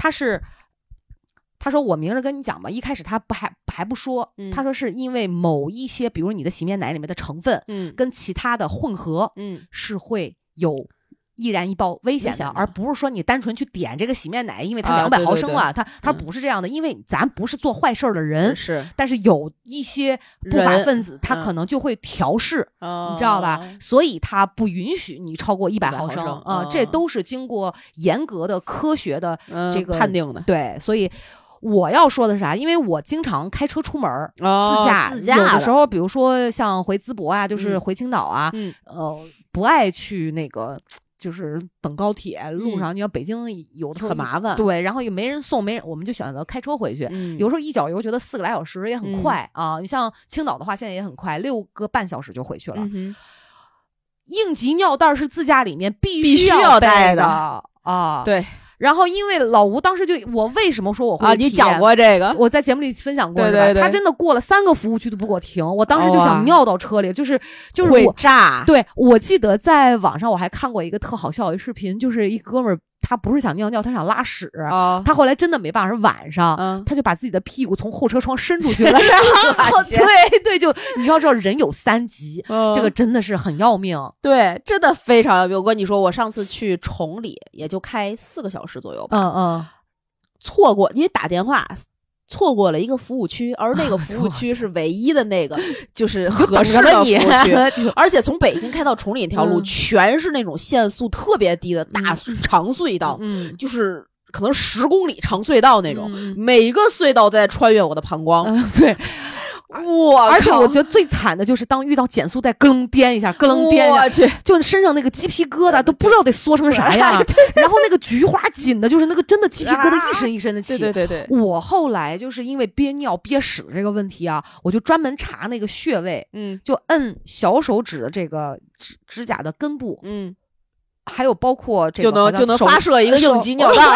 他说我明着跟你讲吧，一开始他还不说，他说是因为某一些，比如你的洗面奶里面的成分，跟其他的混合，是会有易燃易爆危险的，而不是说你单纯去点这个洗面奶，因为它200毫升了，它不是这样的，因为咱不是做坏事的人，但是有一些不法分子，他可能就会调试，你知道吧？所以他不允许你超过100毫升啊，这都是经过严格的科学的这个判定的。 对，所以我要说的是啥？因为我经常开车出门，自驾有的时候，比如说像回淄博啊，就是回青岛啊，不爱去那个。就是等高铁路上，你要北京有的时候很麻烦， 对，然后也没人送，我们就选择开车回去。有时候一脚油觉得4个来小时也很快啊。你像青岛的话，现在也很快，6个半小时就回去了。应急尿袋是自驾里面必须要带的啊， 对。 然后，因为老吴当时我为什么说我会你讲过这个， 我在节目里分享过， 对， 他真的过了3个服务区都不给我停，我当时就想尿到车里，就是会炸。 对，我记得在网上我还看过一个特好笑的视频，就是一哥们儿。他不是想尿尿，他想拉屎。他后来真的没办法，是晚上，他就把自己的屁股从后车窗伸出去了。然后对，就你要知道，人有3级，这个真的是很要命。 对，真的非常要命。我跟你说，我上次去崇礼，也就开4个小时左右吧。错过，因为打电话。错过了一个服务区，而那个服务区是唯一的那个就是合适的服务区，而且从北京开到崇礼那条路全是那种限速特别低的大长隧道，就是可能10公里长隧道那种，每个隧道都在穿越我的膀胱。 对。而且我觉得最惨的就是当遇到减速带咯楞颠一下，我去，就身上那个鸡皮疙瘩都不知道得缩成啥样，然后那个菊花紧的，就是那个真的鸡皮疙瘩一身一身的起。 对， 我后来就是因为憋尿憋屎这个问题啊，我就专门查那个穴位，就摁小手指的这个指甲的根部，还有包括这个就能发射一个应急尿袋。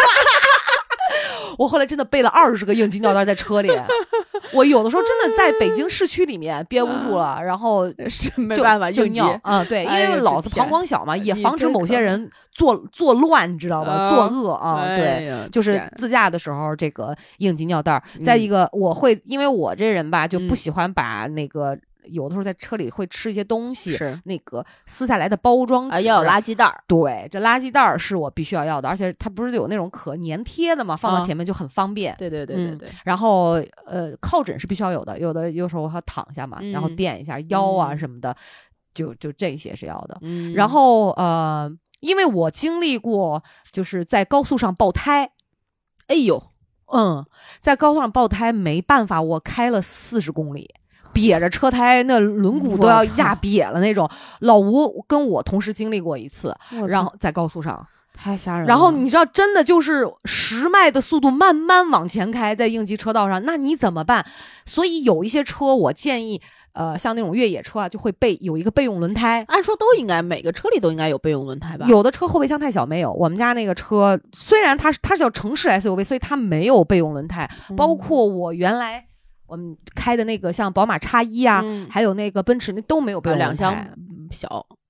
我后来真的备了20个应急尿袋在车里，我有的时候真的在北京市区里面憋不住了，然后是没办法就尿。对，因为老子膀胱小嘛，也防止某些人作乱，你知道吧？作恶啊，对，就是自驾的时候这个应急尿袋。再一个，我会因为我这人吧，就不喜欢把那个。有的时候在车里会吃一些东西， 是那个撕下来的包装纸要有垃圾袋。 对，这垃圾袋是我必须要的，而且它不是有那种可粘贴的嘛，放到前面就很方便。 对。 然后靠枕是必须要有的，有时候我还躺下嘛，然后垫一下腰啊什么的，就这些是要的。然后因为我经历过就是在高速上爆胎， 哎呦， 在高速上爆胎没办法，我开了40公里。瘪着车胎，那轮毂都要压瘪了那种。老吴跟我同时经历过一次，然后在高速上太吓人了。 然后你知道，真的就是10迈的速度慢慢往前开，在应急车道上，那你怎么办？所以有一些车，我建议，像那种越野车啊，就会有一个备用轮胎。 按说都应该每个车里都应该有备用轮胎吧？ 有的车后备箱太小没有。我们家那个车虽然它是叫城市 SUV， 所以它没有备用轮胎。包括我原来。我们开的那个像宝马X1啊，还有那个奔驰那都没有备用轮胎， 两厢小，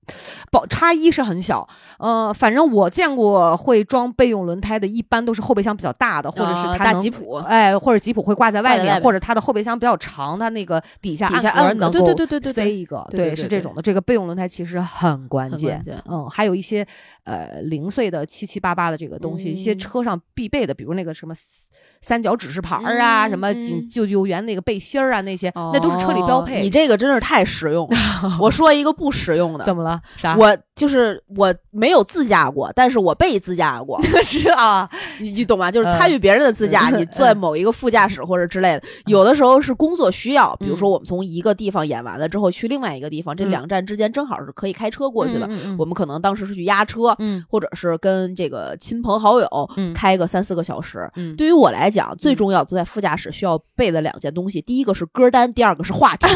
差异是很小。反正我见过会装备用轮胎的，一般都是后备箱比较大的，或者是它大吉普， 或者吉普会挂在外面，或者它的后备箱比较长，它那个底下暗格能够塞一个，对，是这种的。这个备用轮胎其实很关键。还有一些零碎的七七八八的这个东西，一些车上必备的，比如那个什么三角指示牌啊，什么救救援那个背心啊，那些那都是车里标配。 你这个真是太实用了。我说一个不实用的。 怎么了？啥？ 我没有自驾过，但是我被自驾过。 是啊， 你懂吗？就是参与别人的自驾，你坐在某一个副驾驶或者之类的，有的时候是工作需要，比如说我们从一个地方演完了之后去另外一个地方，这2站之间正好是可以开车过去的。我们可能当时是去押车，或者是跟这个亲朋好友开个3-4个小时。对于我来讲，最重要坐在副驾驶需要备的2件东西，第一个是歌单，第二个是话题。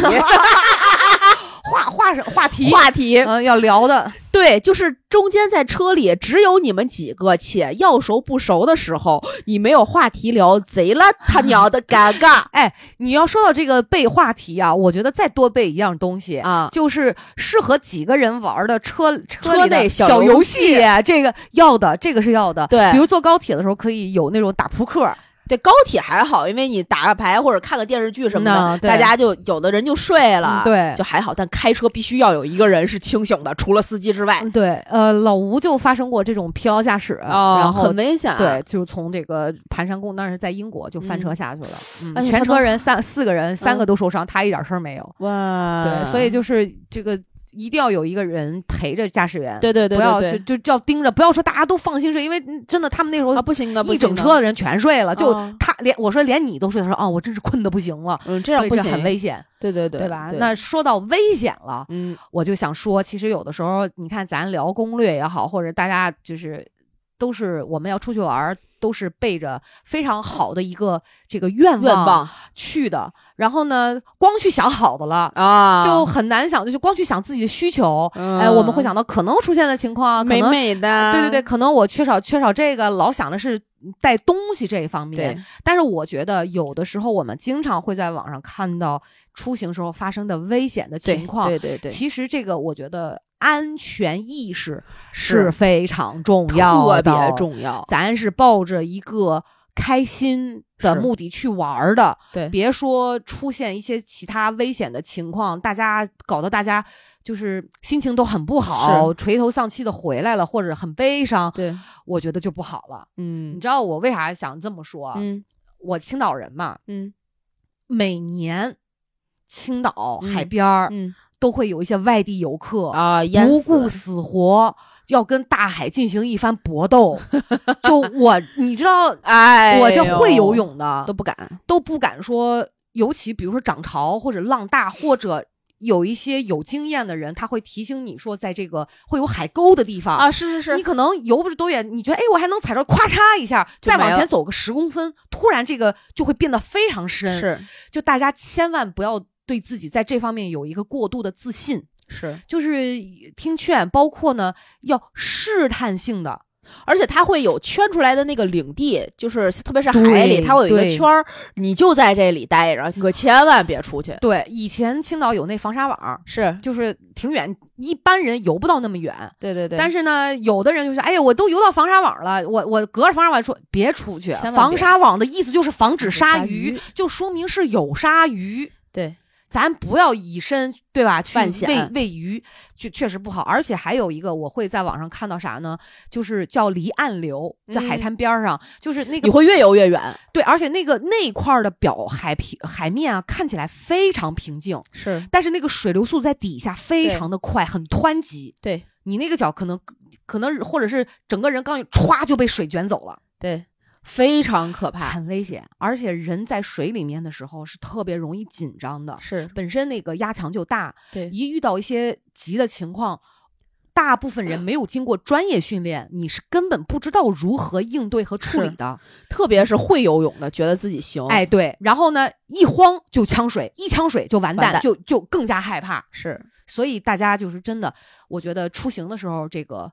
话题， 要聊的， 对，就是中间在车里只有你们几个，且要熟不熟的时候，你没有话题聊，贼了他娘的尴尬。 哎，你要说到这个备话题啊，我觉得再多备一样东西啊，就是适合几个人玩的车里的小游戏，这个是要的。 对， 比如坐高铁的时候可以有那种打扑克。 对，高铁还好，因为你打个牌或者看个电视剧什么的，大家就有的人就睡了， 对， 就还好。但开车必须要有一个人是清醒的，除了司机之外。 对，老吴就发生过这种疲劳驾驶，然后很危险。 对，就从这个盘山公，那是在英国就翻车下去了，全车人4个人，3个都受伤，他一点事儿没有。 哇， 对，所以就是这个。一定要有一个人陪着驾驶员， 对， 不要就要盯着，不要说大家都放心睡，因为真的他们那时候不行的， 一整车的人全睡了，就他我说连你都睡，他说我真是困得不行了， 这样不行， 很危险， 对吧？那说到危险了，我就想说，其实有的时候你看咱聊攻略也好，或者大家就是都是我们要出去玩。都是背着非常好的一个这个愿望去的，然后呢，光去想好的了啊，就很难想，就光去想自己的需求。我们会想到可能出现的情况， 美美的， 对，可能我缺少这个，老想的是带东西这一方面。 对， 但是我觉得有的时候我们经常会在网上看到出行时候发生的危险的情况。 对， 其实这个我觉得。安全意识是非常重要的， 特别重要。 咱是抱着一个开心的目的去玩的， 对， 别说出现一些其他危险的情况，搞得大家就是心情都很不好，垂头丧气的回来了，或者很悲伤。 对， 我觉得就不好了。你知道我为啥想这么说？我青岛人嘛，每年青岛海边都会有一些外地游客不顾死活要跟大海进行一番搏斗。就你知道，我这会游泳的都不敢说，尤其比如说涨潮或者浪大，或者有一些有经验的人，他会提醒你说，在这个会有海沟的地方啊，是， 你可能游不是多远，你觉得我还能踩着，咵嚓一下，再往前走个10公分，突然这个就会变得非常深。 是， 就大家千万不要。对自己在这方面有一个过度的自信，就是听劝，包括呢要试探性的， 而且它会有圈出来的那个领地，就是特别是海里，它会有一个圈儿，你就在这里待着，可千万别出去。 对，以前青岛有那防沙网，就是挺远，一般人游不到那么远。 对。 但是呢，有的人就是，哎呀，我都游到防沙网了，我隔着防沙网说别出去。防沙网的意思就是防止鲨鱼，就说明是有鲨鱼。 对。 咱不要以身对吧去喂鱼，就确实不好。而且还有一个，我会在网上看到啥呢？就是叫离岸流，在海滩边上，就是那个你会越游越远。 对，而且那块的海面啊，看起来非常平静，但是那个水流速在底下非常的快，很湍急。 对， 你那个脚可能或者是整个人刚歘就被水卷走了。 对。非常可怕， 很危险，而且人在水里面的时候是特别容易紧张的，本身那个压强就大， 对， 一遇到一些急的情况，大部分人没有经过专业训练，你是根本不知道如何应对和处理的， 特别是会游泳的，觉得自己行， 对，然后呢，一慌就呛水，一呛水就完蛋，就更加害怕，所以大家就是真的，我觉得出行的时候，这个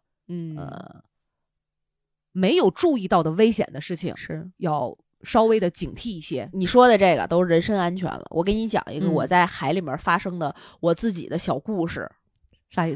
没有注意到的危险的事情要稍微的警惕一些。 你说的这个都是人身安全了。我给你讲一个我在海里面发生的我自己的小故事。 啥意思啊？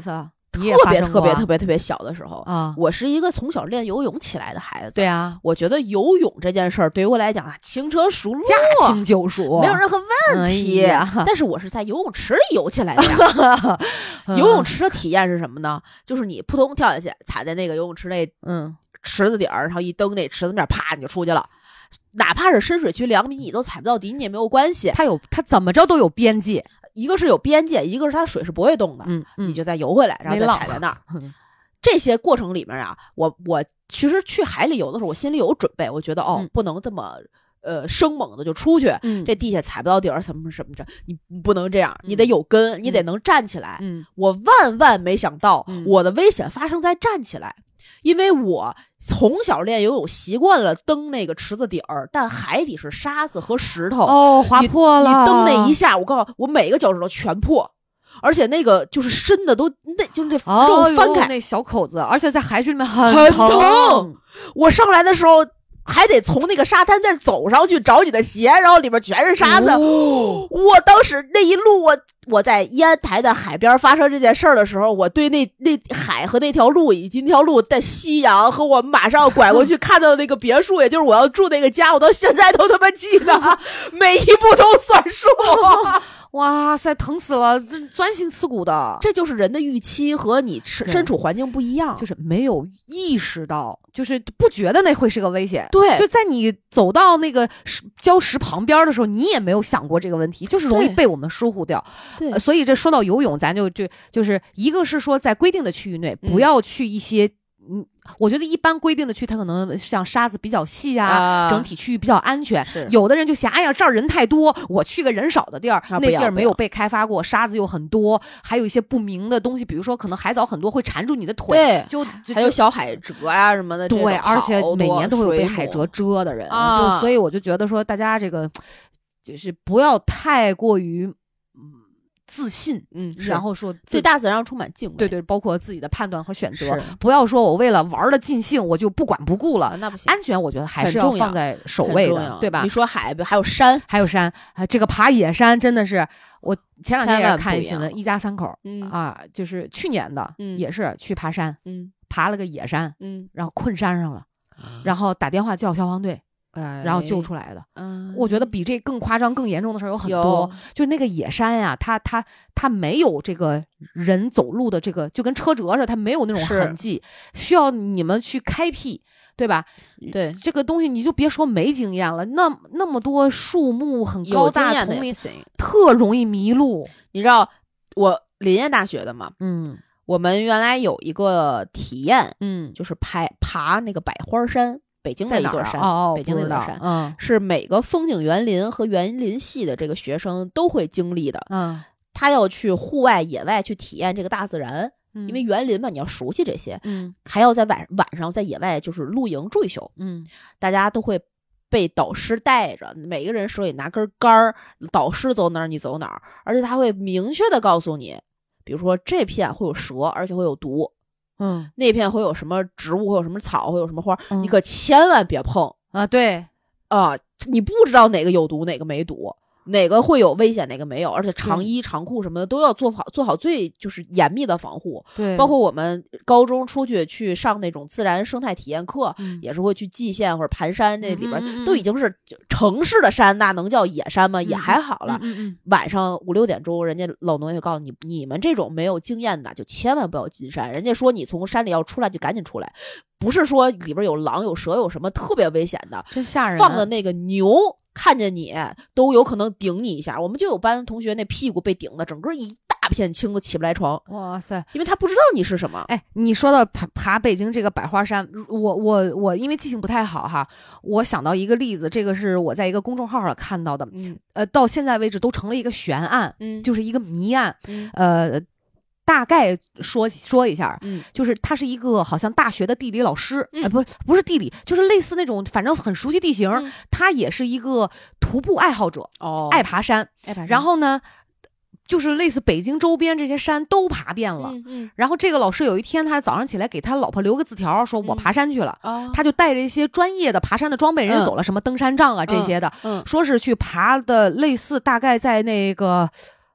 特别小的时候啊，我是一个从小练游泳起来的孩子。 对啊， 我觉得游泳这件事儿对于我来讲啊，轻车熟路， 驾轻就熟， 没有任何问题。但是我是在游泳池里游起来的呀。游泳池的体验是什么呢？就是你扑通跳下去，踩在那个游泳池那池子底儿，然后一蹬那池子面，啪你就出去了。哪怕是深水区2米，你都踩不到底，你也没有关系。 它怎么着都有边界。 一个是有边界，一个是它水是不会动的，你就再游回来，然后再踩在那儿。这些过程里面啊，我其实去海里游的时候，我心里有准备，我觉得不能这么生猛的就出去，这地下踩不到底儿什么什么的，你不能这样，你得有根，你得能站起来。我万没想到，我的危险发生在站起来。因为我从小练游泳习惯了蹬那个池子底儿，但海底是沙子和石头， 划破了。 你蹬那一下，我告诉我每个脚趾头全破，而且那个就是深的都就是这肉翻开那小口子，而且在海水里面很疼。我上来的时候还得从那个沙滩再走上去找你的鞋，然后里面全是沙子。我当时那一路我在烟台的海边发生这件事儿的时候，我对那海和那条路以及那条路的夕阳和我马上要拐过去看到的那个别墅，也就是我要住那个家，我到现在都他妈记得，每一步都算数。 哇塞，疼死了，这钻心刺骨的。 这就是人的预期和你身处环境不一样， 就是没有意识到，就是不觉得那会是个危险。 对， 就在你走到那个礁石旁边的时候，你也没有想过这个问题，就是容易被我们疏忽掉。 对， 所以这说到游泳，咱就是一个是说在规定的区域内不要去一些我觉得一般规定的区，它可能像沙子比较细啊，整体区域比较安全。有的人就想，哎呀，这儿人太多，我去个人少的地儿，那地儿没有被开发过，沙子又很多，还有一些不明的东西，比如说可能海藻很多会缠住你的腿， 对，就还有小海蜇啊什么的， 对，而且每年都会有被海蜇蛰的人，就所以我就觉得说，大家这个就是不要太过于自信，然后说对大自然充满敬畏， 对，包括自己的判断和选择，不要说我为了玩的尽兴，我就不管不顾了， 那不行。 安全我觉得还是要放在首位的，对吧？ 你说海还有山， 这个爬野山真的是，我前2天也看新闻，一家3口，就是去年的，也是去爬山，爬了个野山，然后困山上了，然后打电话叫消防队。然后救出来的，我觉得比这更夸张、更严重的事有很多。就那个野山呀，它没有这个人走路的这个，就跟车辙似的，它没有那种痕迹，需要你们去开辟，对吧？ 对， 这个东西你就别说没经验了，那么多树木很高大丛林，特容易迷路。 你知道我林业大学的嘛？我们原来有一个体验，就是爬那个百花山。北京的一座山，北京的一座山，是每个风景园林和园林系的这个学生都会经历的。他要去户外野外去体验这个大自然，因为园林嘛，你要熟悉这些，还要在晚上在野外就是露营住一宿，大家都会被导师带着，每个人手里拿根杆儿，导师走哪儿你走哪儿，而且他会明确的告诉你，比如说这片会有蛇，而且会有毒。那片会有什么植物，会有什么草，会有什么花，你可千万别碰啊！对啊，你不知道哪个有毒，哪个没毒，哪个会有危险，哪个没有，而且长衣长裤什么的都要做好最就是严密的防护。 对， 包括我们高中出去上那种自然生态体验课，也是会去蓟县或者盘山，这里边都已经是城市的山，那能叫野山吗？也还好了。晚上5、6点钟，人家老农也告诉你，你们这种没有经验的就千万不要进山。人家说你从山里要出来就赶紧出来，不是说里边有狼有蛇有什么特别危险的， 真吓人。 放的那个牛看见你都有可能顶你一下，我们就有班同学那屁股被顶的整个一大片青的起不来床。 哇塞， 因为他不知道你是什么。 哎，你说到爬北京这个百花山，我因为记性不太好哈，我想到一个例子，这个是我在一个公众号上看到的，到现在为止都成了一个悬案，就是一个谜案，大概说一下，就是他是一个好像大学的地理老师，不是地理，就是类似那种，反正很熟悉地形。他也是一个徒步爱好者，爱爬山。然后呢，就是类似北京周边这些山都爬遍了。然后这个老师有一天，他早上起来给他老婆留个字条，说我爬山去了。他就带着一些专业的爬山的装备，人家走了什么登山杖啊这些的，说是去爬的类似大概在那个。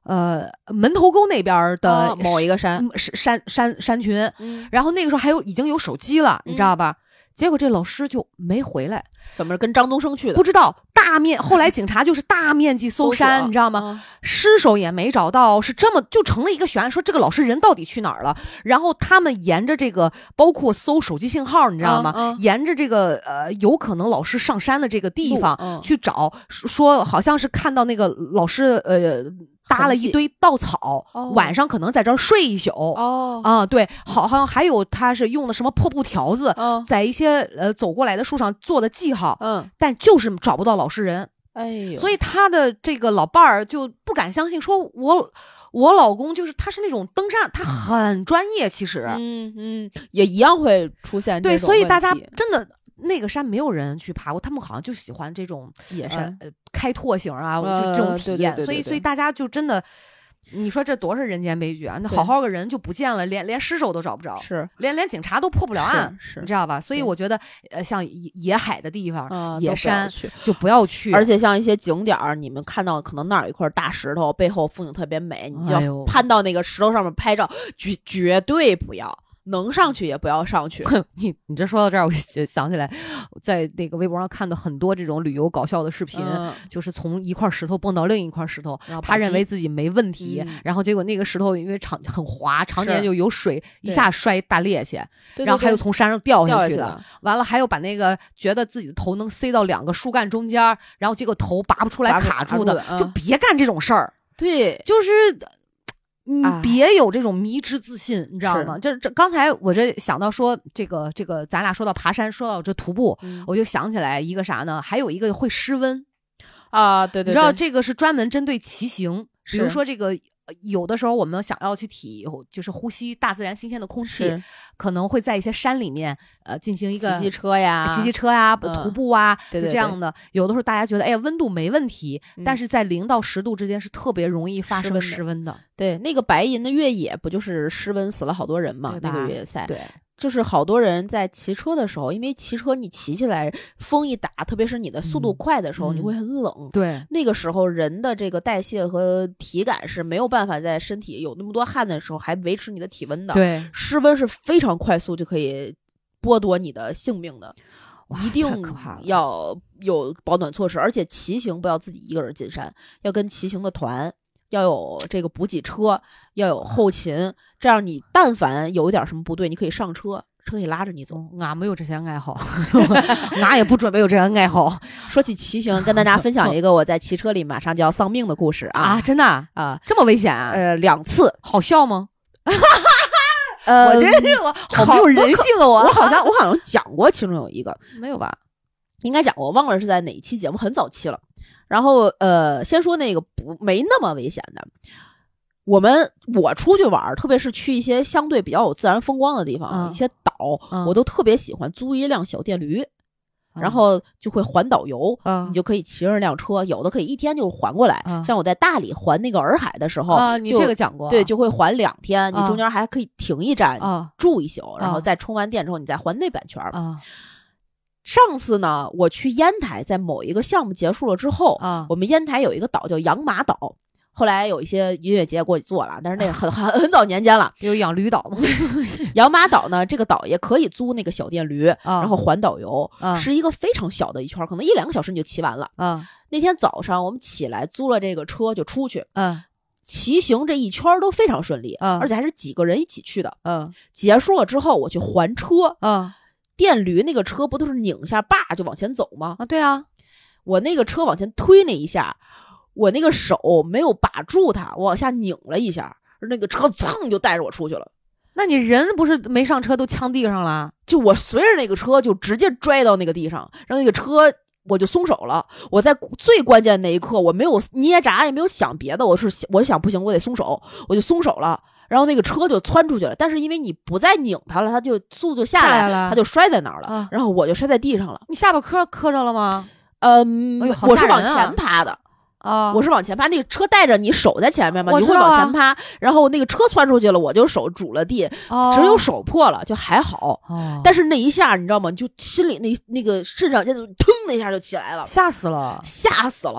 门头沟那边的某一个山群，然后那个时候已经有手机了，你知道吧？结果这老师就没回来， 怎么跟张东升去的？ 不知道。后来警察就是大面积搜山，你知道吗？尸首也没找到，是这么就成了一个悬案，说这个老师人到底去哪儿了？然后他们沿着这个，包括搜手机信号，你知道吗？沿着这个有可能老师上山的这个地方去找，说好像是看到那个老师搭了一堆稻草，晚上可能在这儿睡一宿。对，好像还有他是用的什么破布条子，在一些走过来的树上做的记号，但就是找不到老实人。 哎呦， 所以他的这个老伴儿就不敢相信，说我老公就是他是那种登山，他很专业，其实也一样会出现这种问题。 对，所以大家真的。那个山没有人去爬过，他们好像就喜欢这种野山、 开拓型啊，就这种体验。所以大家就真的，你说这多少人间悲剧啊！那好好个人就不见了，连尸首都找不着， 是连警察都破不了案， 是你知道吧？所以我觉得，像野海的地方、野山就不要去。 而且像一些景点儿，你们看到可能那儿有一块大石头，背后风景特别美，你就要攀到那个石头上面拍照，绝对不要。能上去也不要上去。 你这说到这儿，我就想起来，在那个微博上看到很多这种旅游搞笑的视频，就是从一块石头蹦到另一块石头，他认为自己没问题，然后结果那个石头因为很滑，常年就有水，一下摔大趔趄，然后还有从山上掉下去的，完了还有把那个觉得自己的头能塞到2个树干中间，然后结果头拔不出来卡住的，就别干这种事儿。 对， 就是。别有这种迷之自信，你知道吗？这刚才我这想到说这个，咱俩说到爬山，说到这徒步，我就想起来一个啥呢？还有一个会湿温啊，对， 你知道这个是专门针对骑行，比如说这个有的时候我们想要去就是呼吸大自然新鲜的空气，可能会在一些山里面进行一个骑骑车呀、 徒步啊， 对这样的。有的时候大家觉得哎呀温度没问题，但是在0到10度之间是特别容易发生湿温的。 对，那个白银的越野不就是湿温死了好多人嘛？那个越野赛， 对。 就是好多人在骑车的时候，因为骑车你骑起来风一打，特别是你的速度快的时候，你会很冷。 对， 那个时候人的这个代谢和体感是没有办法在身体有那么多汗的时候还维持你的体温的。 对， 湿温是非常快速就可以剥夺你的性命的，一定要有保暖措施。而且骑行不要自己一个人进山，要跟骑行的团。要有这个补给车，要有后勤，这样你但凡有一点什么不对，你可以上车，车可以拉着你走。 俺没有这些爱好，俺也不准备有这些爱好。 说起骑行，跟大家分享一个我在骑车里马上就要丧命的故事啊！ 真的啊， 这么危险啊 ？2次， 好笑吗？ 我觉得我好没有人性啊！ 我好像讲过，其中有一个没有吧？ 应该讲过，我忘了是在哪一期节目，很早期了。然后先说那个没那么危险的，我出去玩，特别是去一些相对比较有自然风光的地方，一些岛，我都特别喜欢租一辆小电驴，然后就会环岛游，你就可以骑着辆车，有的可以1天就环过来。像我在大理环那个洱海的时候， 你这个讲过， 对，就会环2天，你中间还可以停一站，住一宿，然后再充完电之后，你再环那半圈。上次呢，我去烟台，在某一个项目结束了之后，我们烟台有一个岛叫养马岛，后来有一些音乐节过去做了，但是那个很早年间了。 有养驴岛吗？ 养马岛呢，这个岛也可以租那个小电驴，然后环岛游，是一个非常小的一圈，可能1-2个小时你就骑完了。那天早上我们起来租了这个车就出去，骑行这一圈都非常顺利，而且还是几个人一起去的。结束了之后我去还车，电驴那个车不都是拧一下把就往前走吗？ 对啊， 我那个车往前推那一下，我那个手没有把住它，我往下拧了一下，那个车噌就带着我出去了。 那你人不是没上车都呛地上了？就我随着那个车就直接拽到那个地上，然后那个车我就松手了。我在最关键那一刻我没有捏闸也没有想别的，我想不行我得松手，我就松手了。然后那个车就窜出去了，但是因为你不再拧它了，它就速度就下来了，它就摔在那儿了，然后我就摔在地上了。 你下巴磕着了吗？ 我是往前趴的我是往前趴，那个车带着你手在前面嘛，你会往前趴，然后那个车窜出去了，我就手拄了地，只有手破了，就还好。但是那一下你知道吗？就心里那个肾上腺素腾的一下就起来了， 吓死了。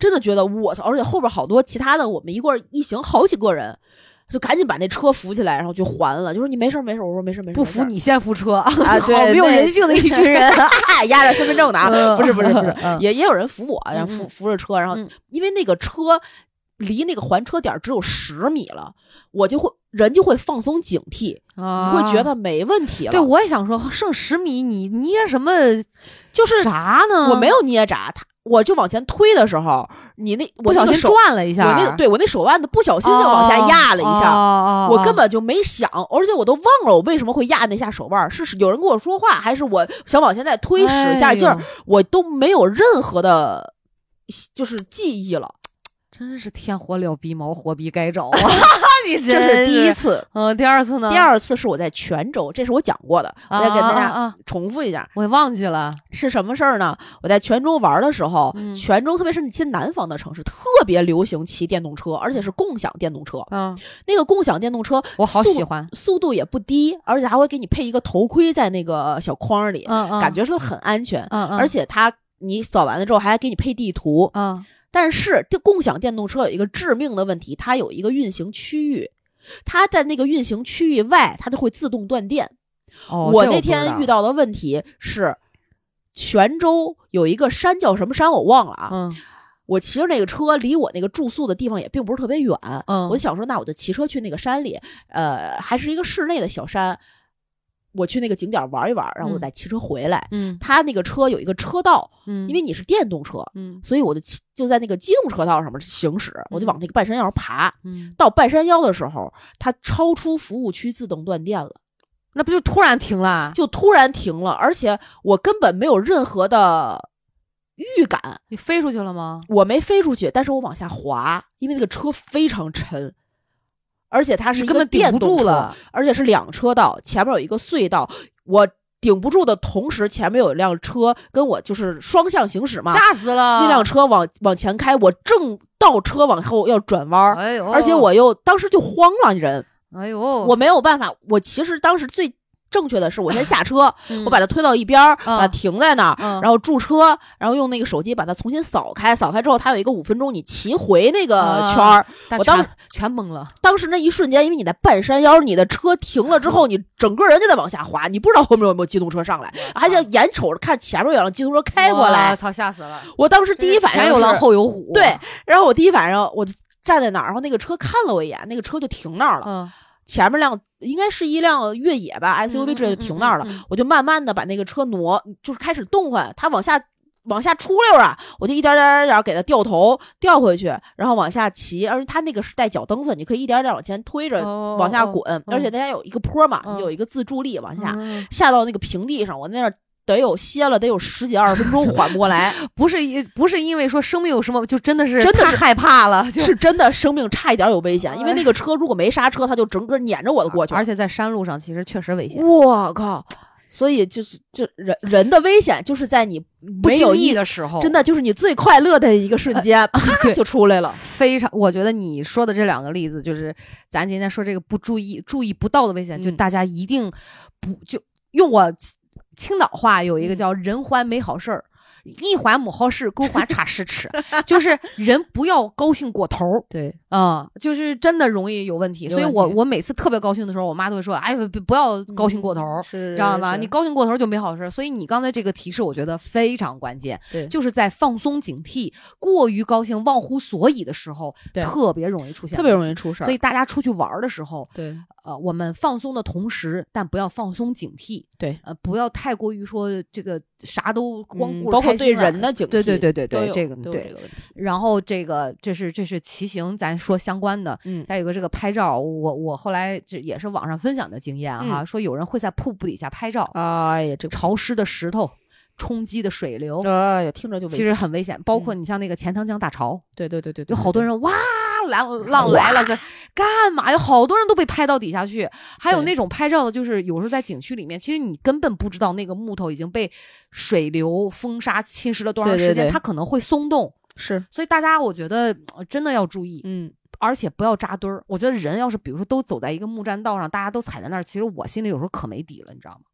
真的觉得我操！而且后边好多其他的，我们一行好几个人。就赶紧把那车扶起来，然后就还了。就说你没事没事，我说没事没事。 不扶你先扶车啊！对， 好没有人性的一群人， 压着身份证的啊！不是，也有人扶我，然后扶着车，然后因为那个车离那个还车点只有10米了，人就会放松警惕，你会觉得没问题了。 对，我也想说，剩10米，你捏什么？ 就是啥呢？ 我没有捏闸，我就往前推的时候，你不小心转了一下， 我那手腕子不小心就往下压了一下，我根本就没想，而且我都忘了我为什么会压那下手腕，是有人跟我说话，还是我想往前再推使下劲儿，我都没有任何的，就是记忆了。 真是天火燎逼毛，火逼该着啊！你这是第一次， 第二次呢？ 第二次是我在泉州，这是我讲过的，我再给大家重复一下。 我也忘记了是什么事儿呢？我在泉州玩的时候，泉州特别是一些南方的城市，特别流行骑电动车，而且是共享电动车。那个共享电动车我好喜欢， 速度也不低，而且还会给你配一个头盔在那个小框里，感觉是很安全。而且你扫完了之后还给你配地图。但是这共享电动车有一个致命的问题，它有一个运行区域，它在那个运行区域外，它就会自动断电。我那天遇到的问题是，泉州有一个山叫什么山我忘了啊。我骑着那个车离我那个住宿的地方也并不是特别远。我就想说，那我就骑车去那个山里，还是一个室内的小山。我去那个景点玩一玩，然后我再骑车回来。他那个车有一个车道，因为你是电动车，所以我就在那个机动车道上面行驶，我就往那个半山腰爬。到半山腰的时候，它超出服务区自动断电了。 那不就突然停了？ 就突然停了，而且我根本没有任何的预感。 你飞出去了吗？ 我没飞出去，但是我往下滑，因为那个车非常沉。而且它是一个电动车，而且是2车道，前面有一个隧道，我顶不住的同时，前面有一辆车跟我就是双向行驶嘛， 吓死了！ 那辆车往前开，我正倒车往后要转弯，而且我又当时就慌了人，我没有办法，我其实当时最正确的是，我先下车，我把它推到一边，把它停在那儿，然后驻车，然后用那个手机把它重新扫开之后，它有一个5分钟你骑回那个圈儿。我当时全懵了。 当时那一瞬间，因为你在半山腰，你的车停了之后，你整个人就在往下滑，你不知道后面有没有机动车上来，还得眼瞅着看前面有辆机动车开过来。 操，吓死了！ 我当时第一反应前有狼后有虎。 对，然后我第一反应我就站在那儿，然后那个车看了我一眼，那个车就停那儿了。前面应该是一辆越野吧 SUV 之类的停那儿了，我就慢慢的把那个车就是开始动换，它往下出溜啊，我就一点点给它掉头掉回去，然后往下骑，而且它那个是带脚蹬子，你可以一点点往前推着往下滚，而且大家有一个坡嘛，你有一个自助力往下到那个平地上，我那歇了得有10几20分钟缓不过来。 不是因为说生命有什么，就真的是太害怕了， 是真的生命差一点有危险，因为那个车如果没刹车，它就整个撵着我的过去， 而且在山路上其实确实危险。 我靠！所以就是人的危险就是在你没有意的时候， 真的就是你最快乐的一个瞬间，啪就出来了。 非常，我觉得你说的这2个例子，就是咱今天说这个不注意不到的危险，就大家一定不就用我青岛话有一个叫人还没好事儿，一还没好事，够还差10尺，就是人不要高兴过头。 对， 就是真的容易有问题。所以我每次特别高兴的时候，我妈都会说：“哎，不要高兴过头，知道吗？你高兴过头就没好事。”所以你刚才这个提示，我觉得非常关键。 对， 就是在放松警惕、过于高兴、忘乎所以的时候，特别容易出现， 特别容易出事。 所以大家出去玩的时候， 对， 我们放松的同时，但不要放松警惕。 对， 不要太过于说这个啥都光顾着包括对人的警惕。 对，这个对这个问题。然后这是骑行，咱说相关的。再有个这个拍照，我后来这也是网上分享的经验哈，说有人会在瀑布底下拍照。 哎呀，这潮湿的石头。冲击的水流， 哎呀，听着就危险， 其实很危险。包括你像那个钱塘江大潮， 对， 有好多人哇，浪来了，干嘛？有好多人都被拍到底下去。还有那种拍照的，就是有时候在景区里面，其实你根本不知道那个木头已经被水流、风沙侵蚀了多长时间，它可能会松动。 是， 所以大家我觉得真的要注意，而且不要扎堆儿。我觉得人要是比如说都走在一个木栈道上，大家都踩在那儿，其实我心里有时候可没底了，你知道吗？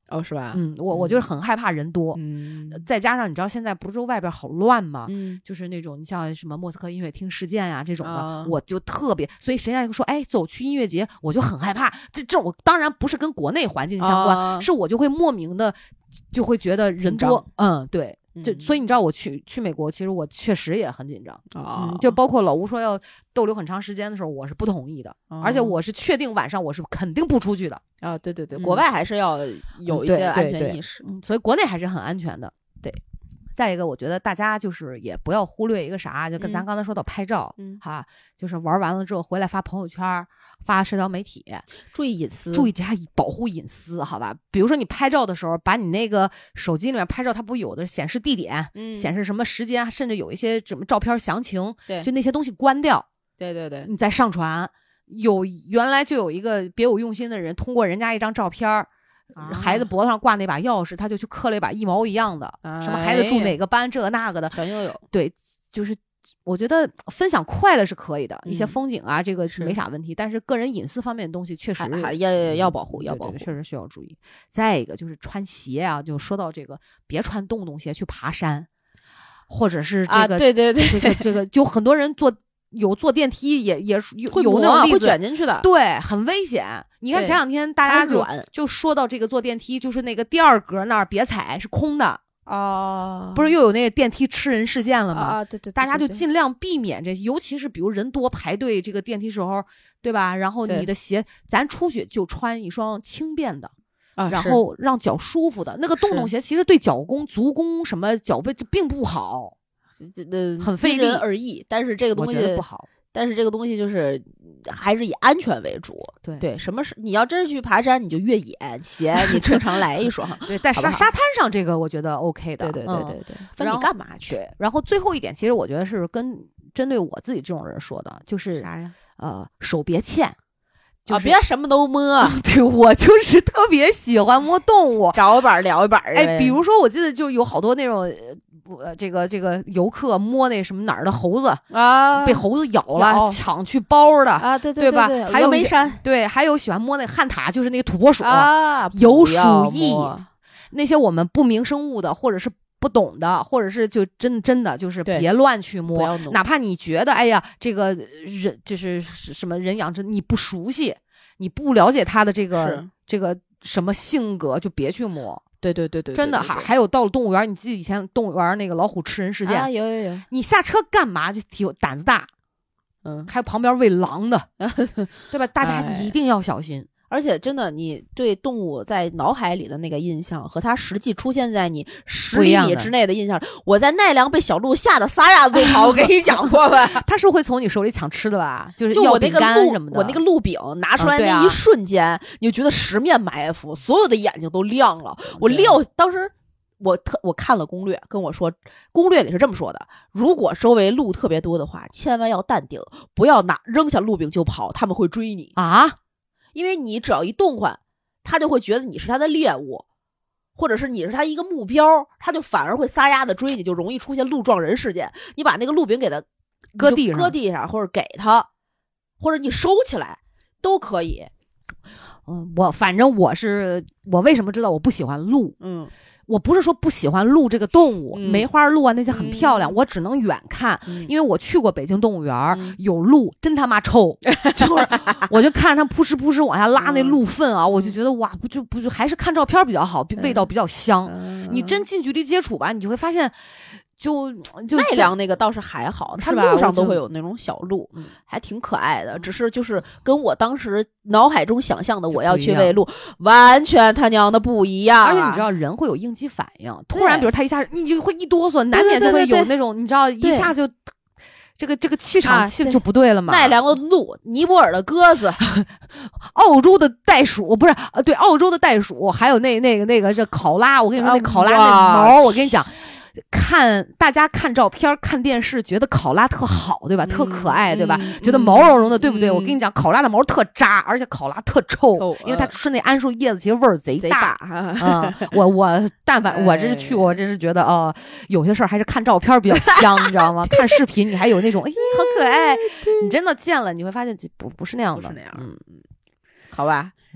哦，是吧？ 我就是很害怕人多，再加上你知道现在不是外边好乱吗？就是那种你像什么莫斯科音乐厅事件呀这种的，我就特别，所以谁家说哎走去音乐节，我就很害怕。这我当然不是跟国内环境相关，是我就会莫名的就会觉得人多，对。所以你知道我去美国，其实我确实也很紧张就包括老吴说要逗留很长时间的时候，我是不同意的，而且我是确定晚上我是肯定不出去的啊。对对对，国外还是要有一些安全意识， 所以国内还是很安全的。对，再一个，我觉得大家就是也不要忽略一个啥，就跟咱刚才说到拍照，就是玩完了之后回来发朋友圈。发社交媒体， 注意隐私， 注意加保护隐私，好吧？比如说你拍照的时候，把你那个手机里面拍照，它不有的显示地点，显示什么时间，甚至有一些什么照片详情， 对， 就那些东西关掉。 对对对， 你再上传。原来就有一个别有用心的人，通过人家一张照片，孩子脖子上挂那把钥匙，他就去刻了一把一毛一样的，什么孩子住哪个班，这个那个的全都有。 对，就是。我觉得分享快乐是可以的，一些风景啊，这个是没啥问题。但是个人隐私方面的东西，确实要保护，要保护， 确实需要注意。再一个就是穿鞋啊，就说到这个，别穿洞洞鞋去爬山，或者是这个， 对对对， 这个，就很多人坐电梯也有那种例子会卷进去的， 对，很危险。你看前两天大家就说到这个坐电梯，就是那个第二格那儿别踩，是空的。不是又有那个电梯吃人事件了吗？ 对对， 大家就尽量避免这，尤其是比如人多排队这个电梯时候，对吧？然后你的鞋，咱出去就穿一双轻便的，然后让脚舒服的。那个洞洞鞋其实对脚弓、足弓什么脚背并不好，很费力， 因人而异。但是这个东西不好。 但是这个东西就是还是以安全为主，对，什么是你要真是去爬山，你就越野鞋，你正常来一双， 对，在沙滩上这个我觉得 OK 的， 对，分你干嘛去？ 对，然后最后一点，其实我觉得是针对我自己这种人说的，就是啥呀？ 手别欠。 别什么都摸， 对，我就是特别喜欢摸动物， 找一板聊一板。 比如说我记得就有好多那种。这个游客摸那什么哪儿的猴子啊， 被猴子咬了，抢去包的啊， 对吧？还有峨眉山， 对，还有喜欢摸那个旱獭，就是那个土拨鼠啊， 有鼠疫，那些我们不明生物的，或者是不懂的，或者是就真的就是别乱去摸，哪怕你觉得哎呀，这个人就是什么人养殖，你不熟悉，你不了解他的这个什么性格，就别去摸。 对， 真的还有到了动物园，你记得以前动物园那个老虎吃人事件有， 你下车干嘛就挺胆子大，还有旁边喂狼的，对吧？大家一定要小心。 而且真的，你对动物在脑海里的那个印象和它实际出现在你10厘米之内的印象，我在奈良被小鹿吓得撒丫子都跑，我跟你讲过吧？ 它是会从你手里抢吃的吧？就我那个什么的， 我那个鹿饼拿出来那一瞬间，你就觉得十面埋伏，所有的眼睛都亮了。当时我看了攻略，跟我说攻略里是这么说的：如果周围鹿特别多的话，千万要淡定，不要扔下鹿饼就跑，他们会追你啊。 因为你只要一动换，他就会觉得你是他的猎物，或者是你是他一个目标，他就反而会撒丫子追你，就容易出现鹿撞人事件。你把那个鹿饼给他搁地上，或者给他，或者你收起来都可以。 反正我为什么知道我不喜欢鹿？我不是说不喜欢鹿这个动物，梅花鹿啊那些很漂亮，我只能远看，因为我去过北京动物园，有鹿真他妈臭，就是我就看着它扑哧扑哧往下拉那鹿粪啊，我就觉得哇，不就还是看照片比较好，味道比较香。你真近距离接触吧，你就会发现。就奈良那个倒是还好，它路上都会有那种小鹿，还挺可爱的。只是就是跟我当时脑海中想象的我要去喂鹿，完全他娘的不一样。 而且你知道人会有应激反应，突然比如他一下你就会一哆嗦，难免就会有那种你知道一下就这个气场就不对了嘛。 奈良的鹿，尼泊尔的鸽子， 澳洲的袋鼠不是对，澳洲的袋鼠，还有那个这考拉，我跟你说那考拉那毛，我跟你讲。大家看照片看电视觉得考拉特好对吧，特可爱对吧，觉得毛茸茸的对不对，我跟你讲考拉的毛特渣，而且考拉特臭，因为它吃那桉树叶子其实味儿贼大。我但凡我这是去过，我真是觉得有些事儿还是看照片比较香你知道吗？看视频你还有那种好可爱，你真的见了你会发现不是那样的， 好吧。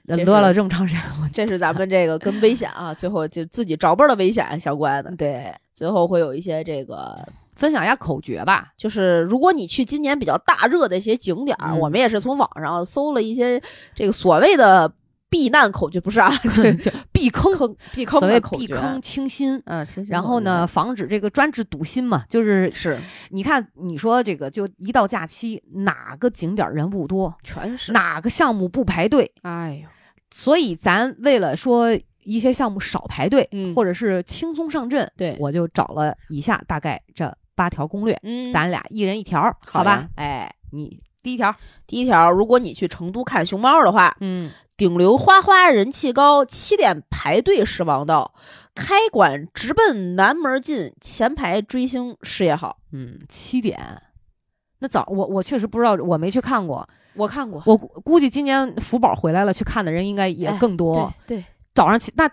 乐了这么长时间， 这是咱们这个跟危险啊，最后就自己找不着的危险相关的。 对， 最后会有一些这个分享一下口诀吧， 就是如果你去今年比较大热的一些景点，我们也是从网上搜了一些这个所谓的避难口诀，不是啊，就避坑的口诀， 避坑清心， 清心。 然后呢，防止这个专治堵心嘛，就是你看你说这个，就一到假期，哪个景点人不多， 全是哪个项目不排队， 哎呦， 所以咱为了说一些项目少排队，或者是轻松上阵， 对， 我就找了以下大概这8条攻略，咱俩一人一条，好吧？哎，你第一条， 如果你去成都看熊猫的话，顶流花花人气高，7点排队是王道，开馆直奔南门进，前排追星视野好。 7点，那早我确实不知道，我没去看过， 我看过， 我估计今年福宝回来了，去看的人应该也更多。 对， 早上那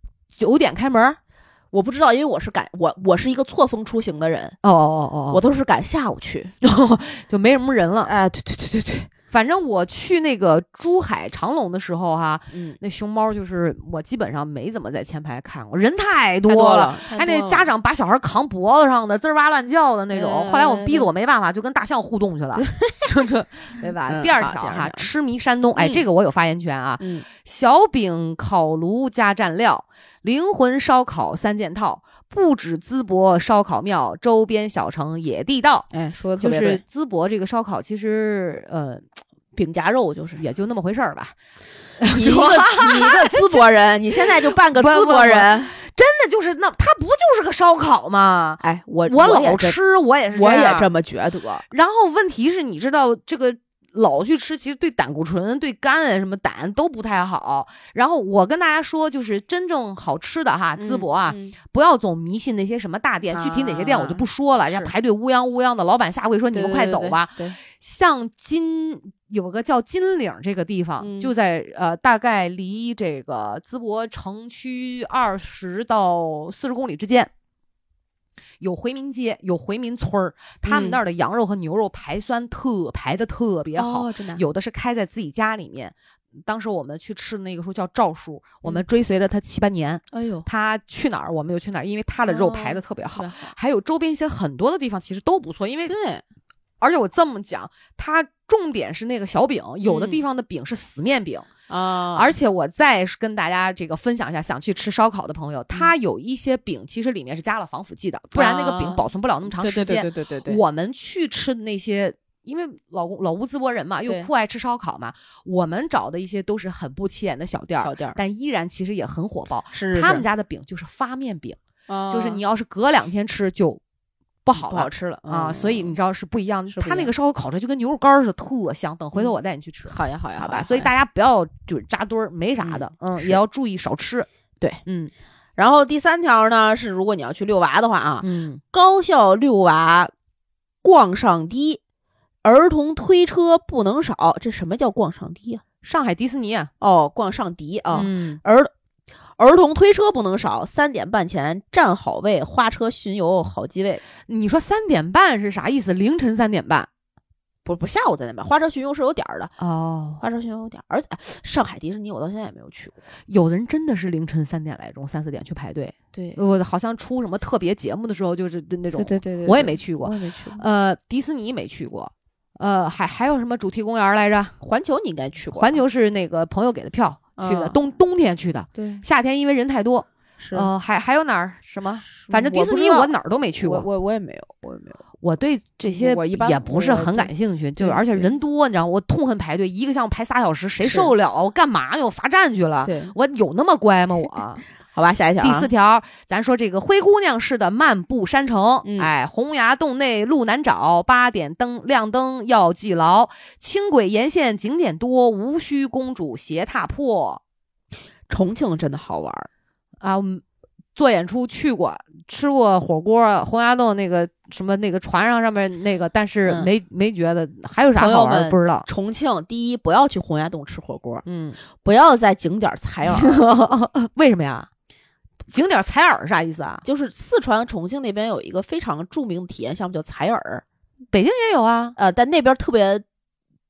9点开门。 我不知道，因为我是一个错峰出行的人。 我都是赶下午去， 就没什么人了。 哎，对， 反正我去那个珠海长隆的时候哈，那熊猫就是我基本上没怎么在前排看过，人太多了，还得家长把小孩扛脖子上的，滋哇乱叫的那种。后来我逼得我没办法，就跟大象互动去了，对吧？第二条哈，痴迷山东，哎，这个我有发言权啊。小饼烤炉加蘸料。灵魂烧烤3件套，不止淄博烧烤庙，周边小城也地道。 哎，说的特别对，就是淄博这个烧烤，其实饼夹肉就是也就那么回事儿吧。 你一个淄博人，你现在就扮个淄博人， 真的就是那他不就是个烧烤吗？ 哎，我老吃，我也这么觉得。 然后问题是，你知道这个。老去吃，其实对胆固醇、对肝啊什么胆都不太好。然后我跟大家说，就是真正好吃的哈，淄博啊，不要总迷信那些什么大店，具体哪些店我就不说了。人家排队乌泱的，老板下跪说你们快走吧。 对， 像有个叫金岭这个地方，就在大概离这个淄博城区20到40公里之间。有回民街，有回民村儿，他们那儿的羊肉和牛肉排酸排的特别好， 真的。 有的是开在自己家里面。当时我们去吃的那个时候叫赵叔，我们追随了他7、8年。 哎呦， 他去哪儿我们就去哪儿，因为他的肉排的特别好。还有周边一些很多的地方其实都不错，因为对。 而且我这么讲，它重点是那个小饼，有的地方的饼是死面饼而且我再跟大家这个分享一下，想去吃烧烤的朋友，它有一些饼其实里面是加了防腐剂的，不然那个饼保存不了那么长时间。 对。 我们去吃的那些，因为老吴淄博人嘛，又酷爱吃烧烤嘛，我们找的一些都是很不起眼的小店，但依然其实也很火爆。 是他们家的饼就是发面饼，就是你要是隔2天吃就不好吃了啊，所以你知道是不一样的。他那个烧烤烤出来就跟牛肉干似的，特香。等回头我带你去吃。 好呀， 好吧。所以大家不要就是扎堆儿，没啥的，也要注意少吃。 对，然后第3条呢是，如果你要去遛娃的话啊，高校遛娃逛上迪，儿童推车不能少。这什么叫逛上迪啊？ 上海迪士尼啊？ 逛上迪啊，儿童推车不能少，3点半前站好位，花车巡游好机位。 你说3点半是啥意思？凌晨3点半？ 不，下午3点半。花车巡游是有点的花车巡游有点，而且上海迪士尼我到现在也没有去过。 有的人真的是凌晨3点来钟、3、4点去排队。 对， 我好像出什么特别节目的时候，就是那种。 对， 我也没去过。 我也没去过。 迪士尼没去过。还有什么主题公园来着？ 环球你应该去过。 环球是那个朋友给的票。去的冬天去的， 对， 夏天因为人太多。 是还有哪儿什么？反正迪士尼我哪儿都没去过。 我也没有， 我对这些也不是很感兴趣，就而且人多，你知道，我痛恨排队，一个项目排3小时，谁受得了啊？我干嘛呢？我罚站去了。我有那么乖吗？我。 好吧，下一条。 第4条，咱说这个灰姑娘式的漫步山城。洪崖洞内路难找，8点亮灯要记牢。轻轨沿线景点多，无需公主鞋踏破。 重庆真的好玩啊！我们做演出去过，吃过火锅，洪崖洞那个什么那个船上面那个，但是没觉得还有啥好玩，不知道。 重庆第一，不要去洪崖洞吃火锅，不要在景点采耳。 为什么呀？景点采耳啥意思啊？ 就是四川重庆那边有一个非常著名的体验项目叫采耳， 北京也有啊。 但那边特别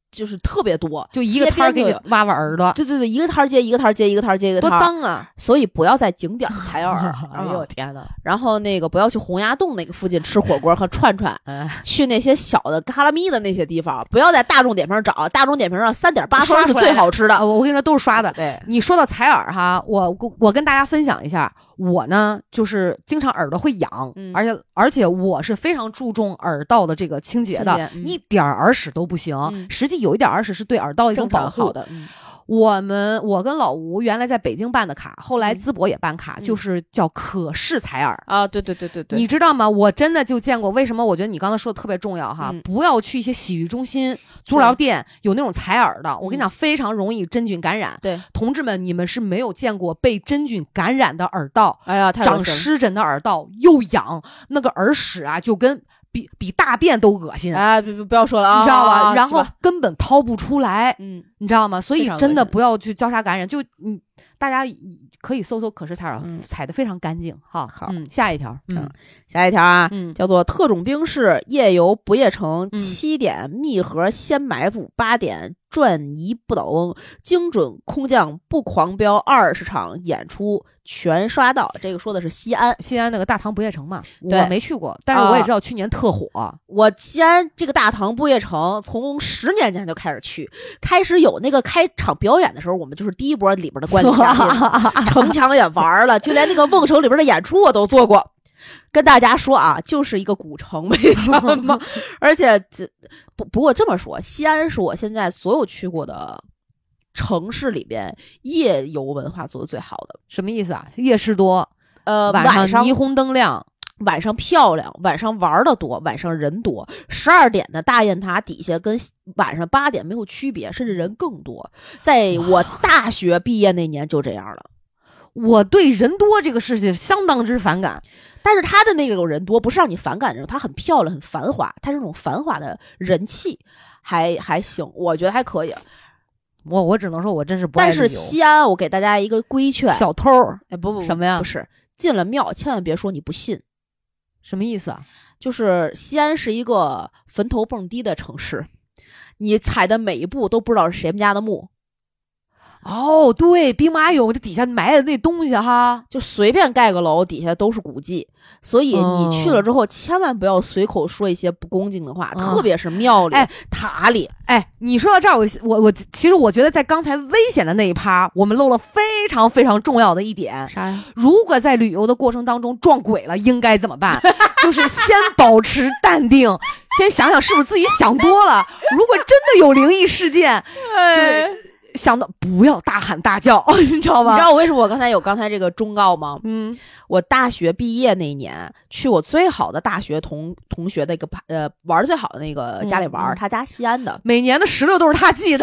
就是特别多， 就一个摊给你挖挖耳朵。 对对对，一个摊接一个摊接一个摊接一个摊， 多脏啊！ 所以不要在景点采耳。 哎呦天哪！ 然后那个不要去洪崖洞那个附近吃火锅和串串，去那些小的旮旯咪的那些地方，不要在大众点评找，大众点评上3.8分是最好吃的。 我跟你说都是刷的。 对， 你说到采耳哈，我跟大家分享一下。我呢，就是经常耳朵会痒，而且我是非常注重耳道的这个清洁的，一点耳屎都不行。实际有一点耳屎是对耳道的一种保护的。 我跟老吴原来在北京办的卡，后来淄博也办卡，就是叫可视采耳啊。对对对对对， 你知道吗？我真的就见过。为什么？我觉得你刚才说的特别重要哈，不要去一些洗浴中心、足疗店有那种采耳的。我跟你讲，非常容易真菌感染。 对， 同志们，你们是没有见过被真菌感染的耳道， 哎呀， 长湿疹的耳道又痒，那个耳屎啊，就跟比大便都恶心啊！不要说了啊， 你知道吧？然后根本掏不出来，你知道吗？所以真的不要去交叉感染，就大家可以搜可视采耳，采的非常干净哈。 好， 下一条， 下一条啊，叫做特种兵式夜游不夜城，7点密盒先埋伏，8点转移不倒翁，精准空降不狂飙，20场演出全刷到。这个说的是西安那个大唐不夜城嘛，我没去过，但是我也知道去年特火。 我西安这个大唐不夜城从10年前就开始去，开始有那个开场表演的时候，我们就是第一波里边的观礼嘉宾，城墙也玩了，就连那个瓮城里边的演出我都做过。跟大家说啊，就是一个古城，为什么？而且不过这么说，西安是我现在所有去过的城市里边夜游文化做的最好的。 什么意思啊？夜市多， 晚上霓虹灯亮， 晚上漂亮，晚上玩的多，晚上人多。12点的大雁塔底下跟晚上8点没有区别，甚至人更多。在我大学毕业那年就这样了。 我对人多这个事情相当之反感， 但是他的那种人多不是让你反感的，他很漂亮很繁华，他是那种繁华的人气还行，我觉得还可以。 我只能说我真是不爱旅游。 但是西安我给大家一个规劝， 小偷不什么呀？ 不是，进了庙千万别说你不信。 什么意思啊？ 就是西安是一个坟头蹦迪的城市，你踩的每一步都不知道是谁们家的墓。 哦，对，兵马俑这底下埋的那东西哈， 就随便盖个楼底下都是古迹，所以你去了之后千万不要随口说一些不恭敬的话，特别是庙里、塔里。 你说到这儿，我其实我觉得在刚才危险的那一趴，我们漏了非常非常重要的一点。 啥呀？ 如果在旅游的过程当中撞鬼了，应该怎么办？就是先保持淡定，先想想是不是自己想多了。如果真的有灵异事件，就是想到不要大喊大叫，你知道吗？ 你知道我为什么我刚才这个忠告吗？我大学毕业那一年去我最好的大学同学的一个玩最好的那个家里玩，他家西安的， 每年的16都是他记的。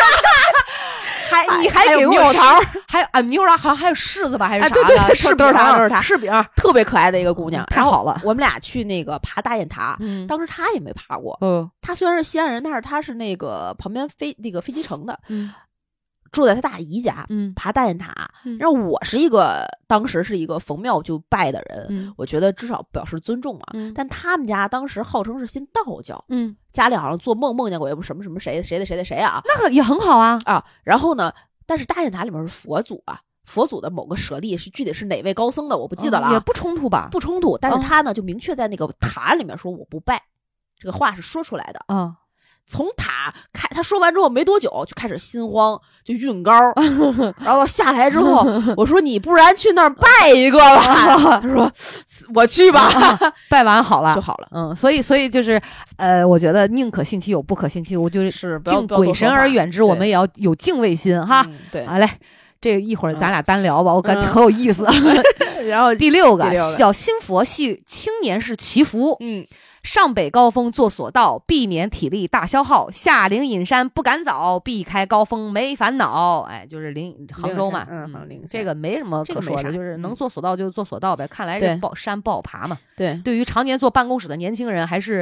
你还给我猕猴桃， 还猕猴桃好像还有柿子吧，还是啥的？ 对，都是他， 柿饼， 特别可爱的一个姑娘， 太好了。 我们俩去那个爬大雁塔，当时他也没爬过，他虽然是西安人，但是他是那个旁边那个飞机城的，住在他大姨家，爬大雁塔。然后我是当时是一个逢庙就拜的人，我觉得至少表示尊重嘛。但他们家当时号称是信道教，家里好像做梦见过也不什么谁的谁啊， 那个也很好啊。 然后呢，但是大雁塔里面是佛祖啊，佛祖的某个舍利是具体是哪位高僧的我不记得了， 也不冲突吧？ 不冲突，但是他呢就明确在那个塔里面说我不拜，这个话是说出来的。从塔他说完之后没多久就开始心慌，就晕高，然后下来之后我说你不然去那儿拜一个吧，他说我去吧， 拜完好了就好了。 所以就是我觉得宁可信其有不可信其无，就是敬鬼神而远之，我们也要有敬畏心哈。 对， 好嘞，这个一会儿咱俩单聊吧，我感觉很有意思。 然后第六个小新佛系青年式祈福，上北高峰坐索道，避免体力大消耗；下陵隐山不敢早，避开高峰没烦恼。就是杭州嘛，这个没什么可说的，就是能坐索道就坐索道呗。看来这山不好爬嘛。对于常年坐办公室的年轻人，还是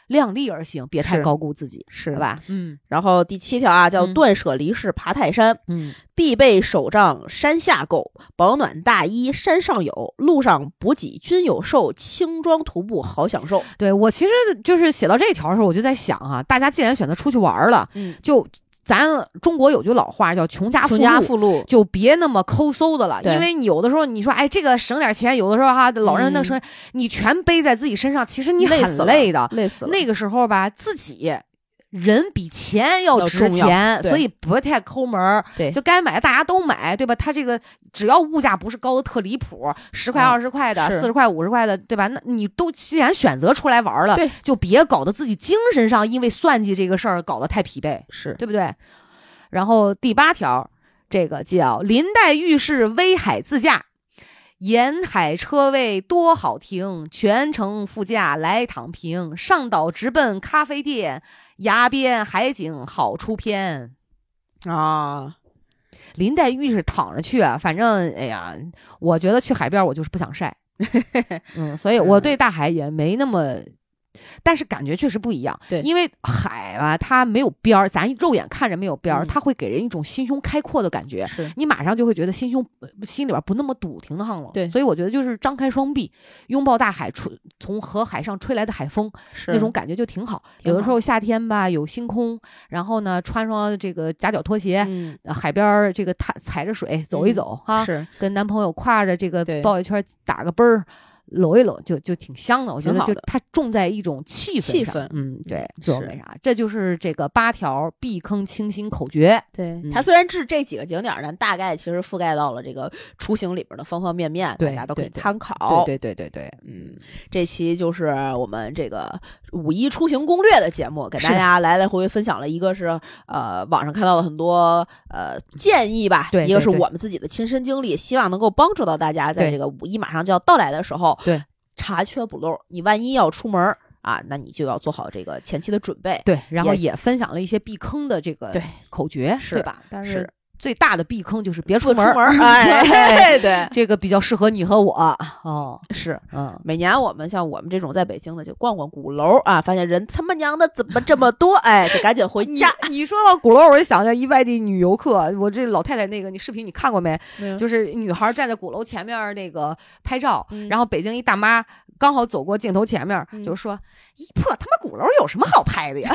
量力而行，别太高估自己， 是吧？ 然后第7条啊，叫断舍离式爬泰山。必备手杖山下购，保暖大衣山上有，路上补给均有售，轻装徒步好享受。 对，我其实就是写到这条的时候，我就在想啊，大家既然选择出去玩了，就咱中国有句老话叫穷家富路，就别那么抠搜的了。因为你有的时候你说这个省点钱，有的时候老人那省，你全背在自己身上，其实你很累的， 累死了。 那个时候吧，自己人比钱要值钱，所以不太抠门。 对， 就该买大家都买，对吧？他这个只要物价不是高的特离谱，10块20块的，40块50块的，对吧？那你都既然选择出来玩了， 对， 就别搞得自己精神上因为算计这个事儿搞得太疲惫， 是对不对？然后第8条，这个叫林黛玉式威海自驾，沿海车位多好停，全程副驾来躺平，上岛直奔咖啡店，崖边海景好出片啊！ 林黛玉是躺着去啊，反正哎呀，我觉得去海边我就是不想晒，所以我对大海也没那么。但是感觉确实不一样， 对， 因为海吧，它没有边儿，咱肉眼看着没有边儿，它会给人一种心胸开阔的感觉，你马上就会觉得心里边不那么堵挺当了。 对， 所以我觉得就是张开双臂，拥抱大海，从和海上吹来的海风，那种感觉就挺好。有的时候夏天吧，有星空，然后呢，穿双这个夹脚拖鞋，海边这个踩着水走一走哈， 是跟男朋友挎着这个抱一圈打个啵儿。搂一搂就挺香的，我觉得就它重在一种气氛，对，就为啥？这就是这个8条避坑清新口诀。 对，它虽然是这几个景点呢，大概其实覆盖到了这个出行里边的方方面面，大家都可以参考。 对， 这期就是我们这个5·1出行攻略的节目，给大家来回分享了一个是网上看到了很多建议吧，一个是我们自己的亲身经历，希望能够帮助到大家在这个5·1马上就要到来的时候。 对， 查缺补漏，你万一要出门啊，那你就要做好这个前期的准备。 对，然后也分享了一些避坑的这个口诀，对吧？但是最大的避坑就是别出门。 对， 这个比较适合你和我。 是，每年我们像我们这种在北京的，就逛逛鼓楼啊，发现人他妈娘的怎么这么多，就赶紧回家。 你说到鼓楼，我就想起一外地女游客，我这老太太那个，你视频你看过没？就是女孩站在鼓楼前面那个拍照，然后北京一大妈刚好走过镜头前面，就是说破他妈鼓楼有什么好拍的呀？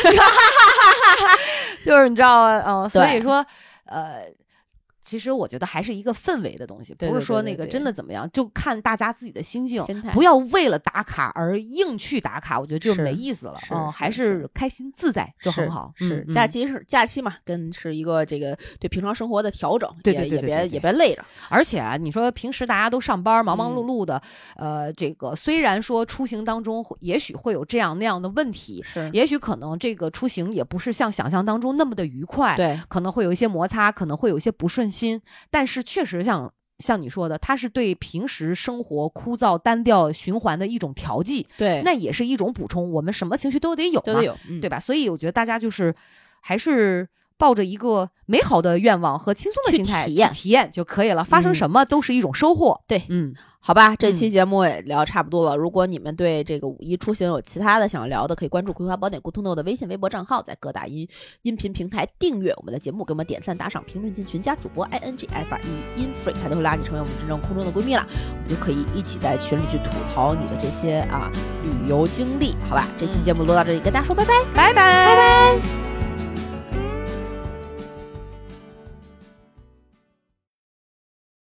就是你知道，所以说。其实我觉得还是一个氛围的东西，不是说那个真的怎么样，就看大家自己的心境，不要为了打卡而硬去打卡，我觉得就没意思了。还是开心自在就很好。 是假期嘛，是一个这个对平常生活的调整， 对， 也别累着。 而且啊，你说平时大家都上班忙忙碌碌的，这个虽然说出行当中也许会有这样那样的问题，也许可能这个出行也不是像想象当中那么的愉快， 对， 可能会有一些摩擦，可能会有一些不顺心，但是确实像你说的，它是对平时生活枯燥单调循环的一种调剂， 对， 那也是一种补充。我们什么情绪都得有嘛，对吧？所以我觉得大家就是还是抱着一个美好的愿望和轻松的心态去体验就可以了，发生什么都是一种收获。 对，好吧，这期节目也聊差不多了。如果你们对这个5·1出行有其他的想要聊的，可以关注葵花宝典 Good to Know 的微信微博账号，在各大音频平台订阅我们的节目，给我们点赞打赏评论进群，加主播 INGFRE， 他就会拉你成为我们真正空中的闺蜜了，我们就可以一起在群里去吐槽你的这些旅游经历。好吧，这期节目录到这里，跟大家说拜拜， 拜拜。